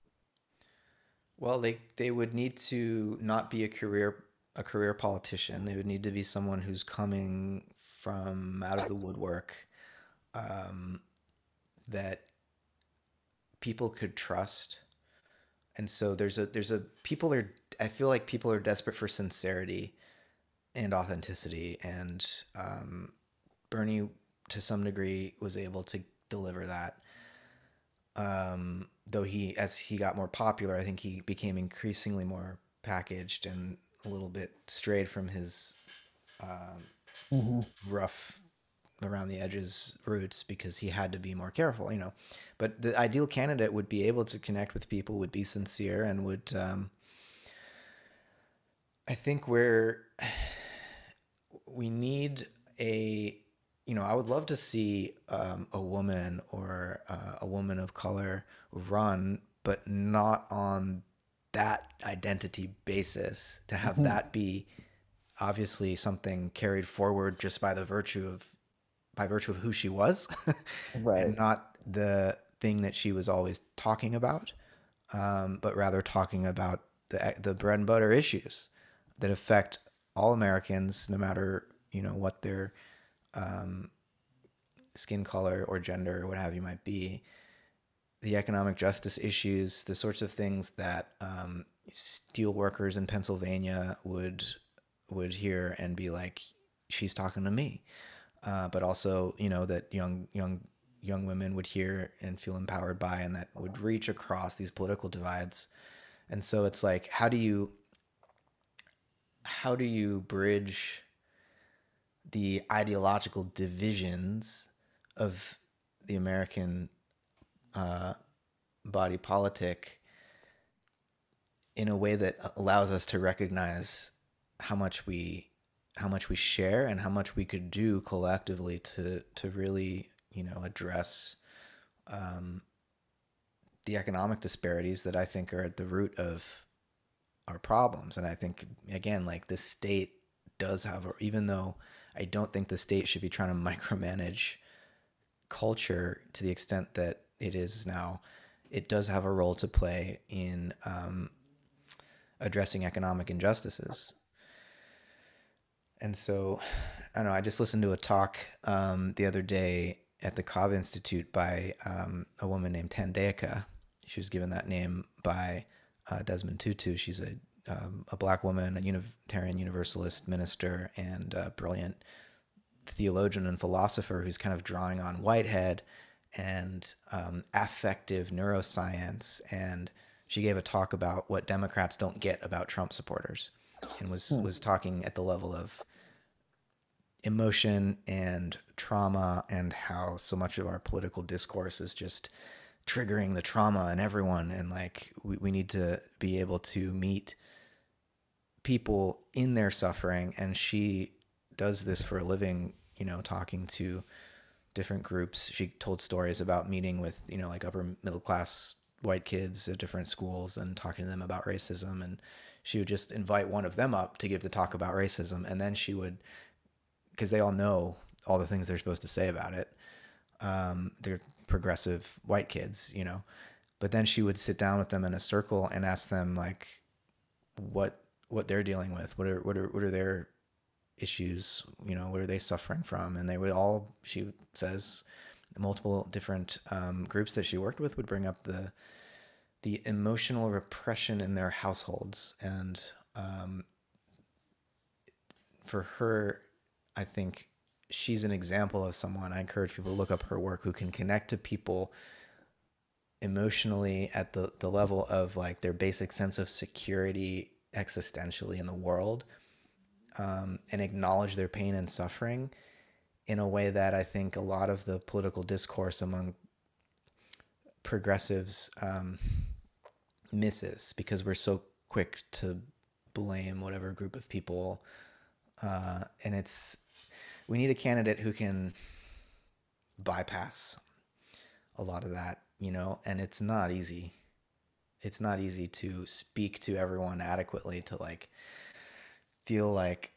Well, they would need to not be a career politician. They would need to be someone who's coming from out of the woodwork, um, that people could trust. And so there's a people are I feel like people are desperate for sincerity and authenticity, and Bernie to some degree was able to deliver that. Though as he got more popular, I think he became increasingly more packaged and a little bit strayed from his um, Mm-hmm. rough around the edges roots because he had to be more careful. But the ideal candidate would be able to connect with people, would be sincere, and would. I think we need I would love to see a woman or a woman of color run but not on that identity basis, to have Mhm. that be obviously something carried forward just by virtue of who she was and Right. not the thing that she was always talking about, but rather talking about the bread and butter issues that affect all Americans, no matter what their skin color or gender or what have you might be. The economic justice issues, the sorts of things that steel workers in Pennsylvania would hear and be like, "She's talking to me," but also that young women would hear and feel empowered by, and that would reach across these political divides. And so it's like, how do you bridge the ideological divisions of the American uh, body politic in a way that allows us to recognize how much we how much we share and how much we could do collectively to really address the economic disparities that I think are at the root of our problems. And I think, again, like, the state does have, even though I don't think the state should be trying to micromanage culture to the extent that it is now, it does have a role to play in addressing economic injustices. And so, I don't know, I just listened to a talk the other day at the Cobb Institute by a woman named Tandeka. She was given that name by Desmond Tutu. She's a black woman, a Unitarian Universalist minister, and a brilliant theologian and philosopher who's kind of drawing on Whitehead and affective neuroscience. And she gave a talk about what Democrats don't get about Trump supporters, and was Hmm. was talking at the level of emotion and trauma, and how so much of our political discourse is just triggering the trauma in everyone. And like, we need to be able to meet people in their suffering. And she does this for a living, talking to different groups. She told stories about meeting with, like, upper middle class white kids at different schools and talking to them about racism. And she would just invite one of them up to give the talk about racism. And then she would, because they all know all the things they're supposed to say about it. They're progressive white kids, But then she would sit down with them in a circle and ask them, like, what they're dealing with, what are their issues, what are they suffering from. And they would all, she says, multiple different groups that she worked with would bring up the emotional repression in their households. And for her, I think she's an example of someone, I encourage people to look up her work, who can connect to people emotionally at the level of, like, their basic sense of security existentially in the world, and acknowledge their pain and suffering in a way that I think a lot of the political discourse among progressives misses, because we're so quick to blame whatever group of people. And we need a candidate who can bypass a lot of that, and it's not easy. It's not easy to speak to everyone adequately, to, like, feel like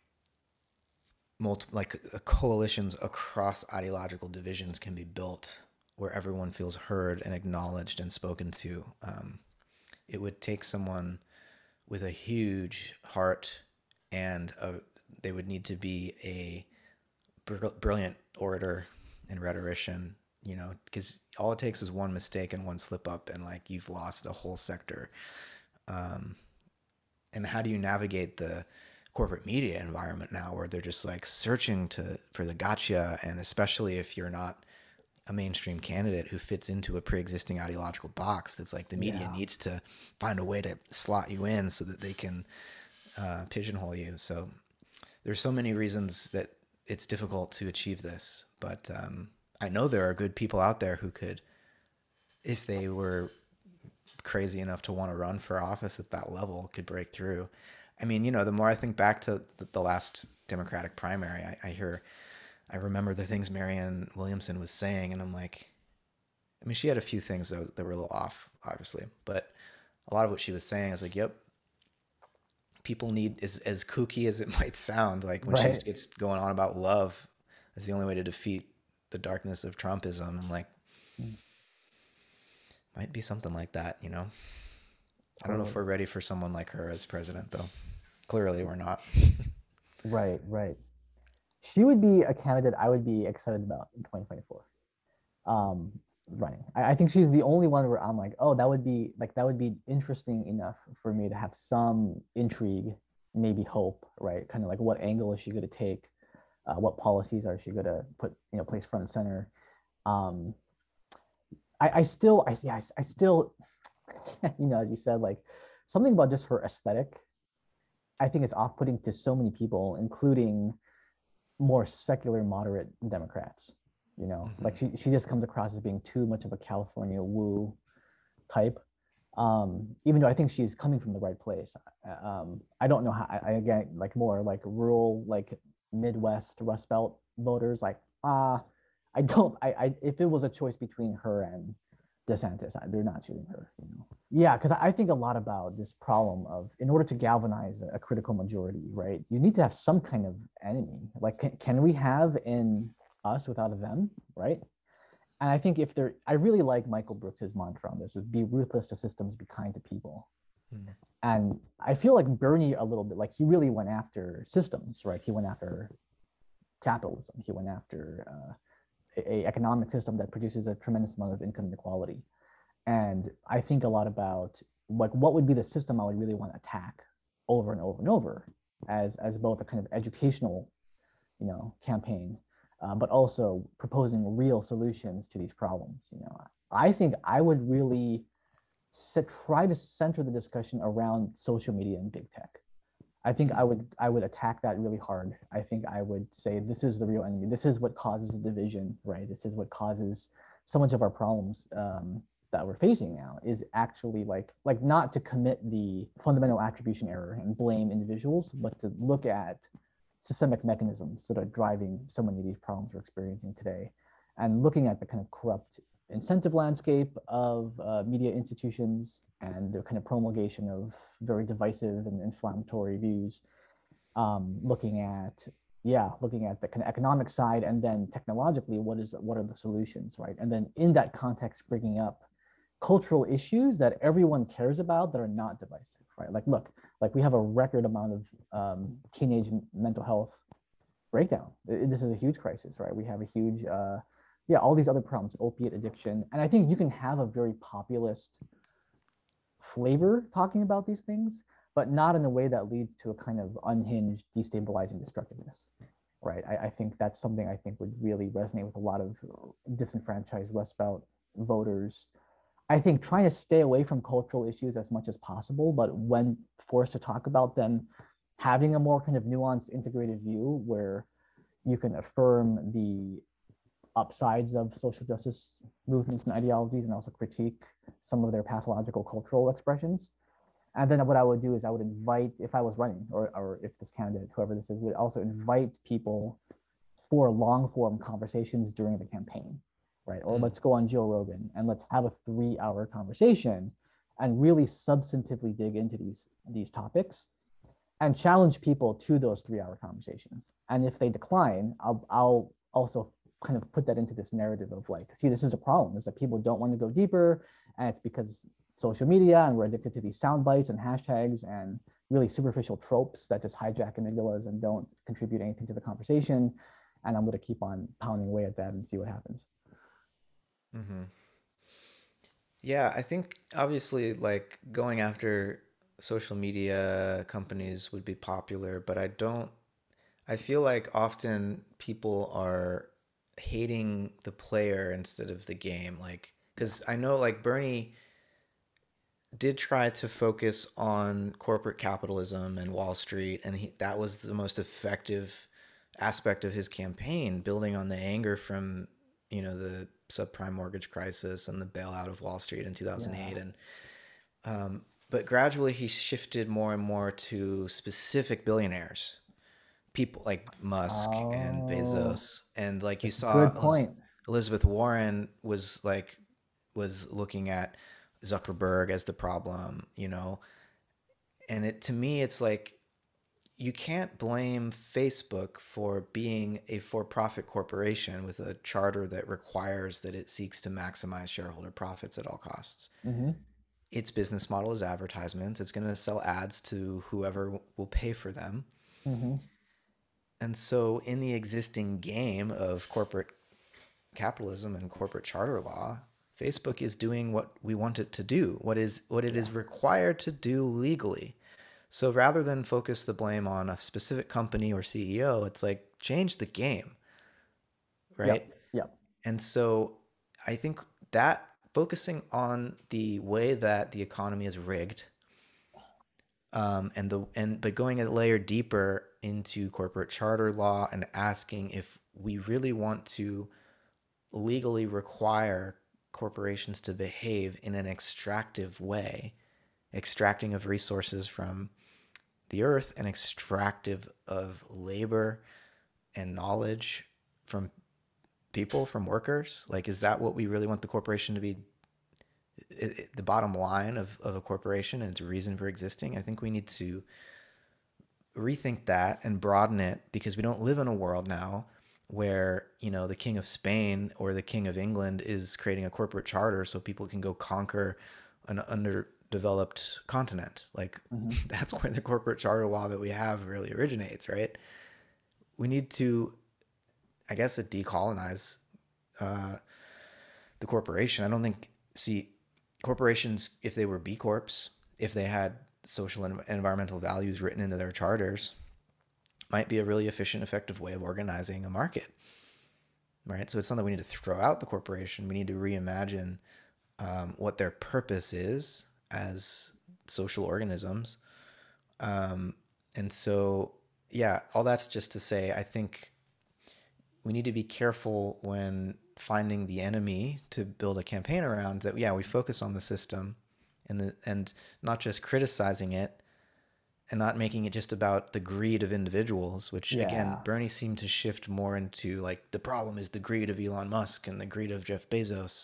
coalitions across ideological divisions can be built where everyone feels heard and acknowledged and spoken to. It would take someone with a huge heart, and they would need to be a brilliant orator and rhetorician, because all it takes is one mistake and one slip up, and, like, you've lost a whole sector. And how do you navigate the corporate media environment now, where they're just, like, searching for the gotcha? And especially if you're not a mainstream candidate who fits into a pre-existing ideological box, it's like the media Yeah. needs to find a way to slot you in so that they can pigeonhole you. So there's so many reasons that it's difficult to achieve this, but I know there are good people out there who could, if they were crazy enough to want to run for office at that level, could break through. I mean, the more I think back to the last Democratic primary, I remember the things Marianne Williamson was saying, and I'm like, I mean, she had a few things that were a little off, obviously, but a lot of what she was saying is like, yep, people need, as kooky as it might sound, like when she Right. gets going on about love as the only way to defeat the darkness of Trumpism, I'm like, Mm, might be something like that, you know? I don't know if totally. we're ready for someone like her as president, though. Clearly, we're not. Right, right. She would be a candidate I would be excited about in 2024. Um, running. I think she's the only one where I'm like, oh, that would be interesting enough for me to have some intrigue, maybe hope, right? Kind of like what angle is she going to take? What policies are she going to put, place front and center? Um, I still, I, yeah, I still, as you said, like something about just her aesthetic, I think is off-putting to so many people, including more secular moderate Democrats. Like Mm-hmm. she just comes across as being too much of a California woo type. Even though I think she's coming from the right place. I don't know how. Again, like more like rural, like Midwest Rust Belt voters. Like I don't. If it was a choice between her and DeSantis, they're not choosing her. Yeah, because I think a lot about this problem of in order to galvanize a critical majority, right? You need to have some kind of enemy. Like, can we have in us without a them, right? And I think if there, I really like Michael Brooks's mantra on this: is be ruthless to systems, be kind to people. Mm-hmm. And I feel like Bernie a little bit like he really went after systems, right? He went after capitalism. He went after a economic system that produces a tremendous amount of income inequality. And I think a lot about like what would be the system I would really want to attack over and over and over as both a kind of educational, campaign, but also proposing real solutions to these problems. I think I would really try to center the discussion around social media and big tech. I think I would attack that really hard. I think I would say this is the real enemy. This is what causes the division, right? This is what causes so much of our problems that we're facing now. Is actually like not to commit the fundamental attribution error and blame individuals, but to look at systemic mechanisms that are driving so many of these problems we're experiencing today, and looking at the kind of corrupt incentive landscape of media institutions and the kind of promulgation of very divisive and inflammatory views. Looking at the kind of economic side, and then technologically, what are the solutions, right? And then in that context, bringing up cultural issues that everyone cares about that are not divisive, right? Like, look, like we have a record amount of teenage mental health breakdown. This is a huge crisis, right? We have a huge, all these other problems, opiate addiction, and I think you can have a very populist flavor talking about these things, but not in a way that leads to a kind of unhinged, destabilizing destructiveness, right? I think that's something I think would really resonate with a lot of disenfranchised Rust Belt voters. I think trying to stay away from cultural issues as much as possible, but when forced to talk about them, having a more kind of nuanced, integrated view where you can affirm the upsides of social justice movements and ideologies and also critique some of their pathological cultural expressions. And then what I would do is I would invite, if I was running, or if this candidate, whoever this is, would also invite people for long form conversations during the campaign, right? Or let's go on Joe Rogan and let's have a 3 hour conversation and really substantively dig into these topics and challenge people to those 3 hour conversations. And if they decline, I'll also kind of put that into this narrative of like, see, this is a problem, is that people don't want to go deeper, and it's because social media and we're addicted to these sound bites and hashtags and really superficial tropes that just hijack amygdalas and don't contribute anything to the conversation. And I'm going to keep on pounding away at that and see what happens. Mm-hmm. Yeah, I think obviously like going after social media companies would be popular, but I feel like often people are hating the player instead of the game. Like, because I know like Bernie did try to focus on corporate capitalism and Wall Street, and that was the most effective aspect of his campaign, building on the anger from the subprime mortgage crisis and the bailout of Wall Street in Yeah. 2008, and but gradually he shifted more and more to specific billionaires, people like Musk and Oh, Bezos, and like you that's a saw good point. Elizabeth Warren was like was looking at Zuckerberg as the problem, and to me, it's like you can't blame Facebook for being a for-profit corporation with a charter that requires that it seeks to maximize shareholder profits at all costs. Mm-hmm. Its business model is advertisements. It's going to sell ads to whoever will pay for them. Mm-hmm. And so, in the existing game of corporate capitalism and corporate charter law, Facebook is doing what we want it to do, what it Yeah. is required to do legally. So rather than focus the blame on a specific company or CEO, it's like change the game, right? Yep. Yep. And so I think that focusing on the way that the economy is rigged, but going a layer deeper into corporate charter law and asking if we really want to legally require corporations to behave in an extractive way, extracting of resources from the earth and extractive of labor and knowledge from people, from workers. Like, is that what we really want the corporation to be? The bottom line of a corporation and its reason for existing? I think we need to rethink that and broaden it, because we don't live in a world now where the king of Spain or the king of England is creating a corporate charter so people can go conquer an underdeveloped continent. Like, Mm-hmm. that's where the corporate charter law that we have really originates, right? We need to, I guess, decolonize uh, the corporation. I don't think, see, corporations, if they were B Corps, if they had social and environmental values written into their charters, might be a really efficient, effective way of organizing a market, right? So it's something we need to throw out the corporation. We need to reimagine what their purpose is as social organisms. And so, yeah, all that's just to say, I think we need to be careful when finding the enemy to build a campaign around, that yeah, we focus on the system and not just criticizing it, and not making it just about the greed of individuals, which again, Yeah. Bernie seemed to shift more into like the problem is the greed of Elon Musk and the greed of Jeff Bezos.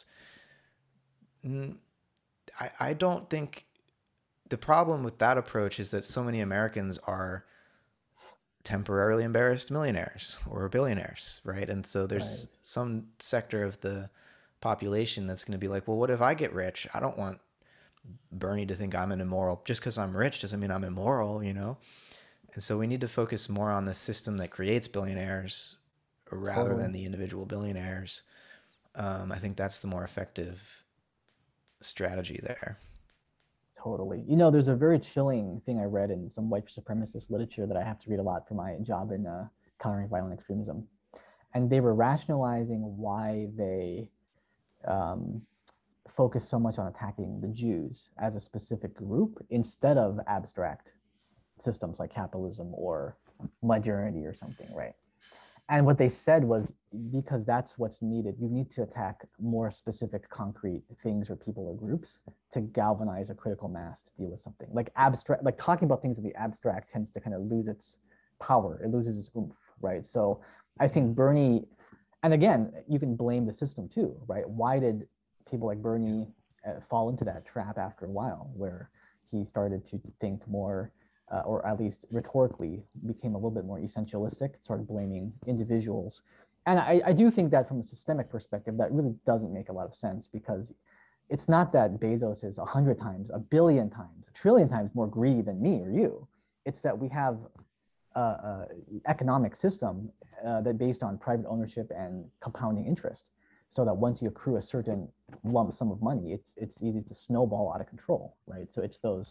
I don't think the problem with that approach is that so many Americans are temporarily embarrassed millionaires or billionaires, right? And so Right. there's some sector of the population that's going to be like, well, what if I get rich? I don't want Bernie to think I'm an immoral. Just because I'm rich doesn't mean I'm immoral. And so we need to focus more on the system that creates billionaires rather Totally. than the individual billionaires. I think that's the more effective strategy there. Totally. There's a very chilling thing I read in some white supremacist literature that I have to read a lot for my job in countering violent extremism. And they were rationalizing why they um, focus so much on attacking the Jews as a specific group instead of abstract systems like capitalism or modernity or something, right? And what they said was, because that's what's needed, you need to attack more specific, concrete things or people or groups to galvanize a critical mass to deal with something. Like abstract, like talking about things in the abstract tends to kind of lose its power, it loses its oomph, right? So I think Bernie, and again, you can blame the system too, right? Why did people like Yeah. Bernie fall into that trap after a while, where he started to think more or at least rhetorically, became a little bit more essentialistic, started blaming individuals. And I do think that from a systemic perspective, that really doesn't make a lot of sense, because it's not that Bezos is 100 times, a billion times, a trillion times more greedy than me or you. It's that we have economic system that based on private ownership and compounding interest, so that once you accrue a certain lump sum of money, it's easy to snowball out of control, right? So it's those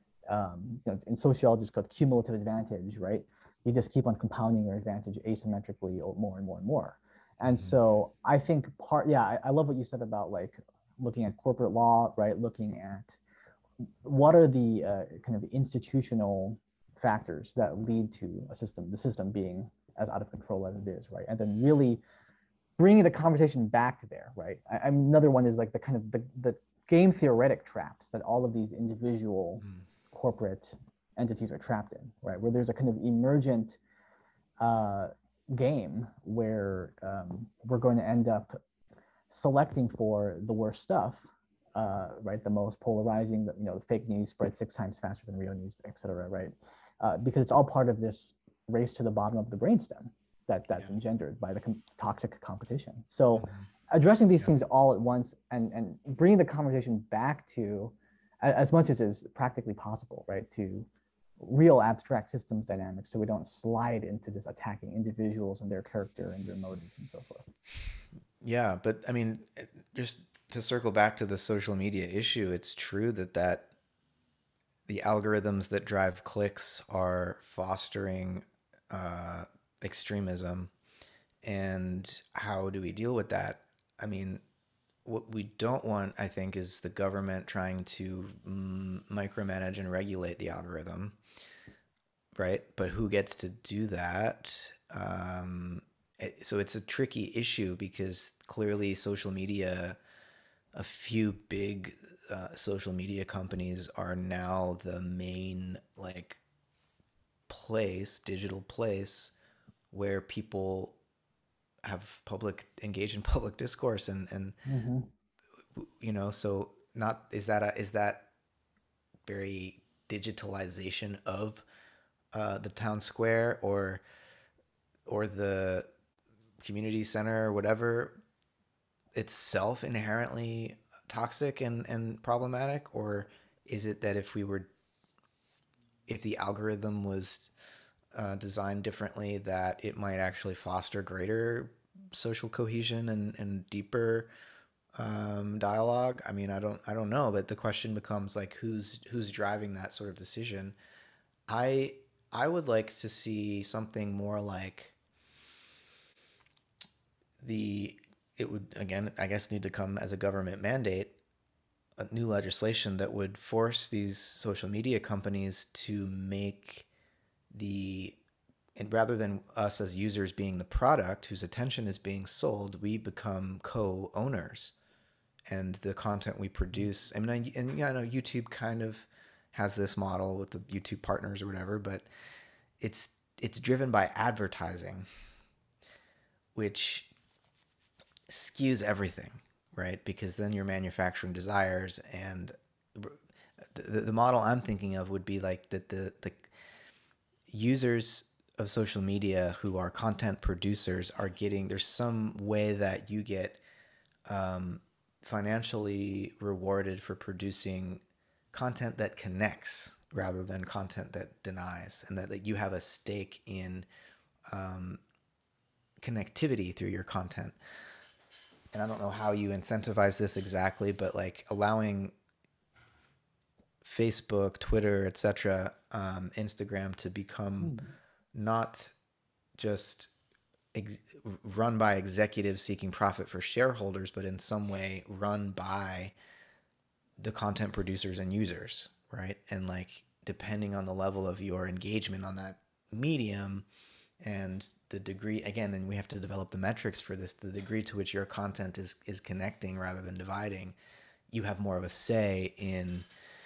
in sociology it's called cumulative advantage, right? You just keep on compounding your advantage asymmetrically or more and more and more. And Mm-hmm. so I think I love what you said about like looking at corporate law, right? Looking at what are the kind of institutional factors that lead to the system being as out of control as it is, right? And then really bringing the conversation back there, right? Another one is like the kind of the game theoretic traps that all of these individual Mm-hmm. corporate entities are trapped in, right? Where there's a kind of emergent uh, game where we're going to end up selecting for the worst stuff, right? The most polarizing, the fake news spreads 6 times faster than real news, et cetera, right? Because it's all part of this race to the bottom of the brainstem that's engendered by the toxic competition. So addressing these things all at once and bringing the conversation back to, as much as is practically possible, right, to real abstract systems dynamics, so we don't slide into this attacking individuals and their character and their motives and so forth. Yeah, but I mean, just to circle back to the social media issue, it's true that the algorithms that drive clicks are fostering uh, extremism. And how do we deal with that? I mean, what we don't want, I think, is the government trying to micromanage and regulate the algorithm, right? But who gets to do that? So it's a tricky issue because clearly social media, a few big social media companies are now the main like digital place where people have public engage in public discourse and Mm-hmm. so not is that very digitalization of the town square or the community center or whatever itself inherently toxic and problematic, or is it that if the algorithm was designed differently, that it might actually foster greater social cohesion and deeper dialogue? I mean, I don't know, but the question becomes like who's driving that sort of decision. I I would like to see something more like the it would again I guess need to come as a government mandate, a new legislation that would force these social media companies to make the and rather than us as users being the product whose attention is being sold, we become co-owners. And the content we produce, I mean, and yeah, I know YouTube kind of has this model with the YouTube partners or whatever, but it's it's driven by advertising, which skews everything, right? Because then you're manufacturing desires, and the model I'm thinking of would be like that the users of social media who are content producers are getting there's some way that you get um, financially rewarded for producing content that connects rather than content that denies, and that you have a stake in um, connectivity through your content. And I don't know how you incentivize this exactly, but like allowing Facebook, Twitter, etc., Instagram to become not just ex- run by executives seeking profit for shareholders, but in some way run by the content producers and users, right? And like depending on the level of your engagement on that medium and the degree again, and we have to develop the metrics for this, the degree to which your content is connecting rather than dividing, you have more of a say in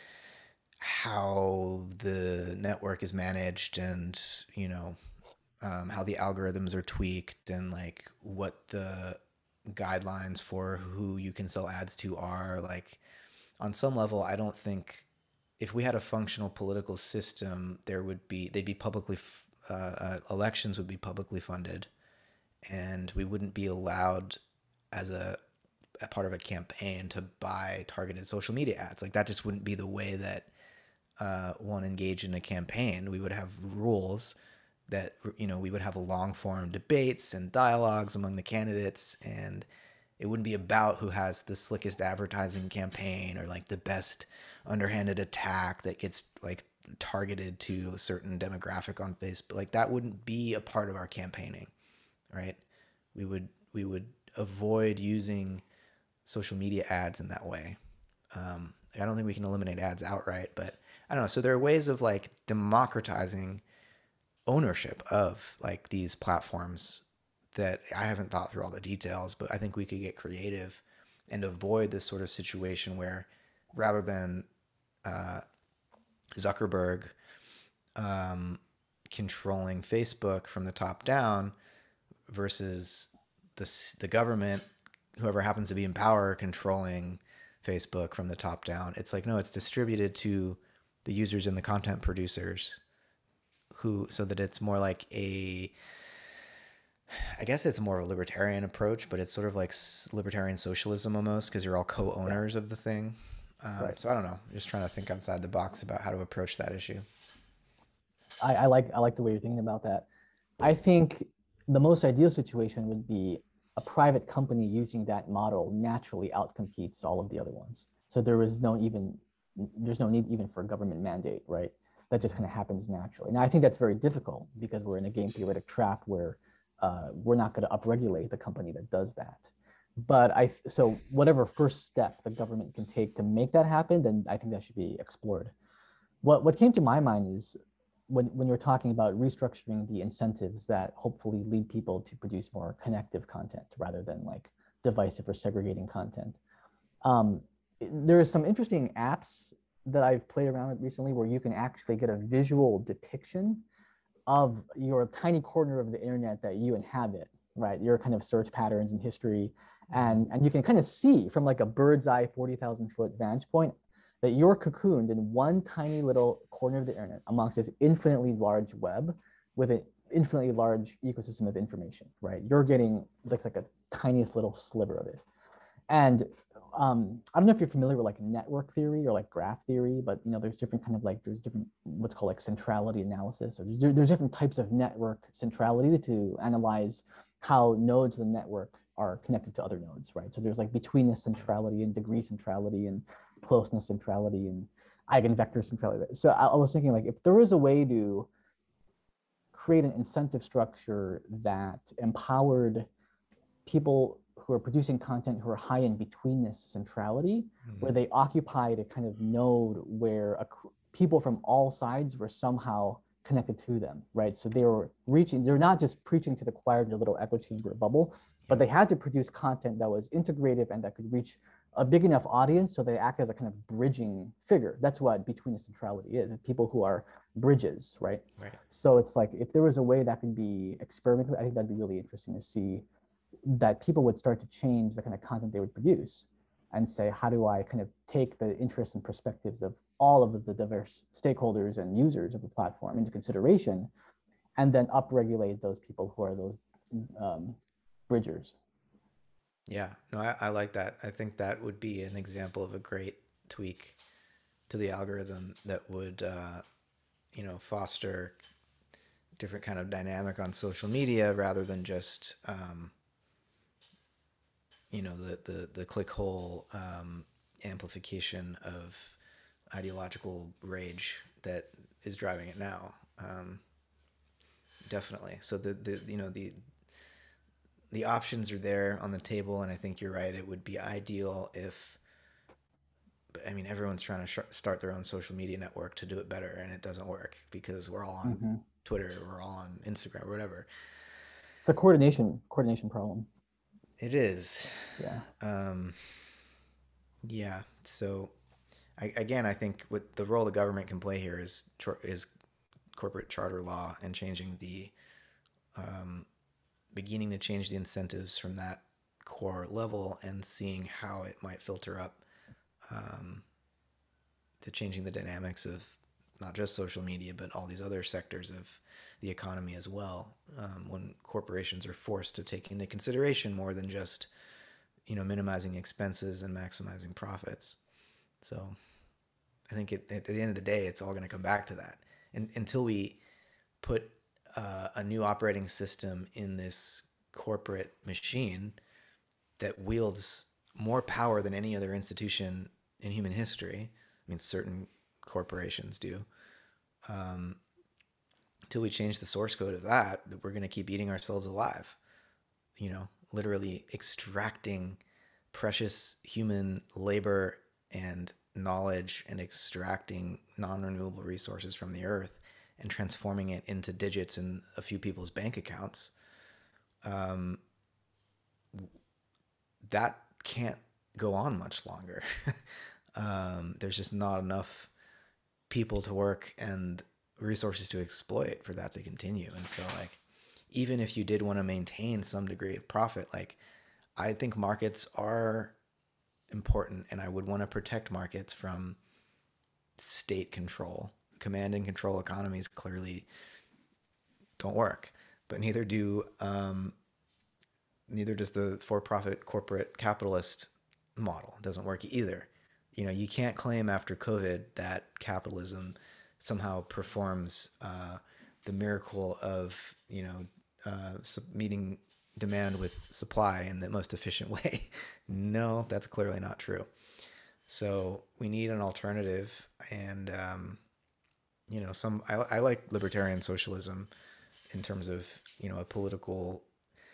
how the network is managed and how the algorithms are tweaked and like what the guidelines for who you can sell ads to are. Like on some level, I don't think if we had a functional political system, they'd be publicly elections would be publicly funded, and we wouldn't be allowed as a part of a campaign to buy targeted social media ads. Like that just wouldn't be the way that one engaged in a campaign. We would have rules that we would have a long form debates and dialogues among the candidates, and it wouldn't be about who has the slickest advertising campaign or like the best underhanded attack that gets like targeted to a certain demographic on Facebook. Like that wouldn't be a part of our campaigning, right? We would avoid using social media ads in that way. I don't think we can eliminate ads outright, but I don't know. So there are ways of like democratizing ownership of like these platforms that I haven't thought through all the details, but I think we could get creative and avoid this sort of situation where rather than uh, Zuckerberg um, controlling Facebook from the top down versus the government whoever happens to be in power controlling Facebook from the top down. It's like, no, it's distributed to the users and the content producers who, so that it's more like I guess it's more of a libertarian approach, but it's sort of like libertarian socialism almost, because you're all Yeah, co-owners of the thing. right. So I don't know, just trying to think outside the box about how to approach that issue. I like the way you're thinking about that. I think the most ideal situation would be a private company using that model naturally outcompetes all of the other ones. So there's no need even for a government mandate, right? That just kind of happens naturally. Now I think that's very difficult because we're in a game theoretic trap where we're not going to upregulate the company that does that. But so whatever first step the government can take to make that happen, then I think that should be explored. What came to my mind is when you're talking about restructuring the incentives that hopefully lead people to produce more connective content rather than like divisive or segregating content. Um, there are some interesting apps that I've played around with recently where you can actually get a visual depiction of your tiny corner of the internet that you inhabit, right? Your kind of search patterns and history. And you can kind of see from like a bird's eye 40,000 foot vantage point that you're cocooned in one tiny little corner of the internet amongst this infinitely large web with an infinitely large ecosystem of information, right? You're getting looks like a tiniest little sliver of it. And I don't know if you're familiar with like network theory or like graph theory, but there's different kind of like there's different what's called like centrality analysis, or there's different types of network centrality to analyze how nodes of the network are connected to other nodes, right? So there's like betweenness centrality and degree centrality and closeness centrality and eigenvector centrality. So I was thinking like if there was a way to create an incentive structure that empowered people who are producing content who are high in betweenness centrality, where they occupied a kind of node where people from all sides were somehow connected to them, right? So they're not just preaching to the choir in a little echo chamber bubble, but they had to produce content that was integrative and that could reach a big enough audience so they act as a kind of bridging figure. That's what betweenness centrality is, people who are bridges, right? Right. So it's like if there was a way that could be experimented with, I think that'd be really interesting to see that people would start to change the kind of content they would produce and say, how do I kind of take the interests and perspectives of all of the diverse stakeholders and users of the platform into consideration, and then upregulate those people who are those um, bridgers. Yeah, no, I like that. I think that would be an example of a great tweak to the algorithm that would, foster different kind of dynamic on social media rather than just, the click hole amplification of ideological rage that is driving it now. Definitely. So the options are there on the table, and I think you're right. It would be ideal if, I mean, everyone's trying to start their own social media network to do it better, and it doesn't work because we're all on Mm-hmm. Twitter, we're all on Instagram, or whatever. It's a coordination problem. It is. Yeah. Um, yeah. So, again, I think what the role the government can play here is corporate charter law and changing um, beginning to change the incentives from that core level and seeing how it might filter up um, to changing the dynamics of not just social media, but all these other sectors of the economy as well. When corporations are forced to take into consideration more than just, minimizing expenses and maximizing profits. So I think at the end of the day, it's all going to come back to that. And until we put a new operating system in this corporate machine that wields more power than any other institution in human history. I mean, certain corporations do. Um, Until we change the source code of that, we're going to keep eating ourselves alive. Literally extracting precious human labor and knowledge and extracting non-renewable resources from the earth and transforming it into digits in a few people's bank accounts. Um, that can't go on much longer. There's just not enough people to work and resources to exploit for that to continue. And so, like, even if you did want to maintain some degree of profit, like, I think markets are important, and I would want to protect markets from state control. Command and control economies clearly don't work, but neither does the for-profit corporate capitalist model. It doesn't work either. You can't claim after COVID that capitalism somehow performs the miracle of meeting demand with supply in the most efficient way. No, that's clearly not true. So we need an alternative, and I like libertarian socialism in terms of a political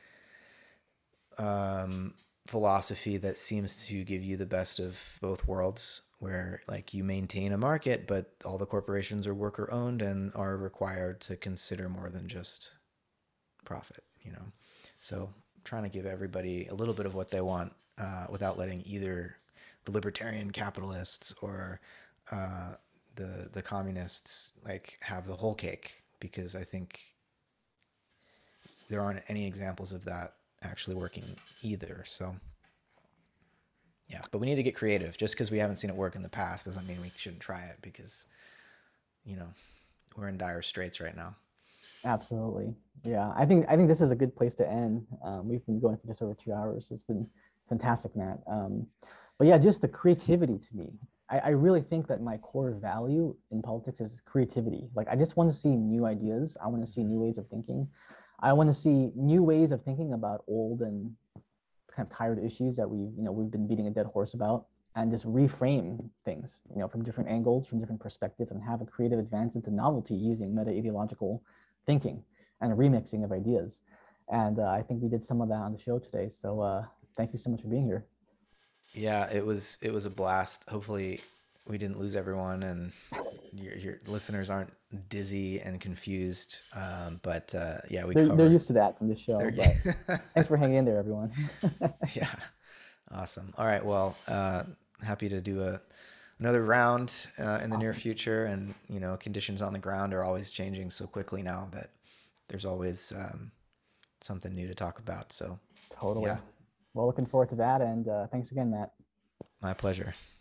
philosophy that seems to give you the best of both worlds, where like you maintain a market, but all the corporations are worker owned and are required to consider more than just profit. So trying to give everybody a little bit of what they want, without letting either the libertarian capitalists or the communists like have the whole cake, because I think there aren't any examples of that actually working either. So yeah, but we need to get creative. Just because we haven't seen it work in the past doesn't mean we shouldn't try it, because you know we're in dire straits right now. Absolutely. Yeah, I think this is a good place to end. We've been going for just over 2 hours. It's been fantastic, Matt. But yeah, just the creativity to me. I really think that my core value in politics is creativity. Like I just want to see new ideas. I want to see new ways of thinking. I want to see new ways of thinking about old and kind of tired issues that we've been beating a dead horse about, and just reframe things, from different angles, from different perspectives, and have a creative advance into novelty using meta ideological thinking and a remixing of ideas. And I think we did some of that on the show today. So thank you so much for being here. Yeah, it was a blast. Hopefully, we didn't lose everyone, and your listeners aren't dizzy and confused. But yeah, we They're covered. used to that from the show, There. but thanks for hanging in there, everyone. Yeah, awesome. All right, well, happy to do another round in the near Awesome. future, and conditions on the ground are always changing so quickly now that there's always something new to talk about. So Totally. yeah, Well, looking forward to that. And thanks again, Matt. my pleasure.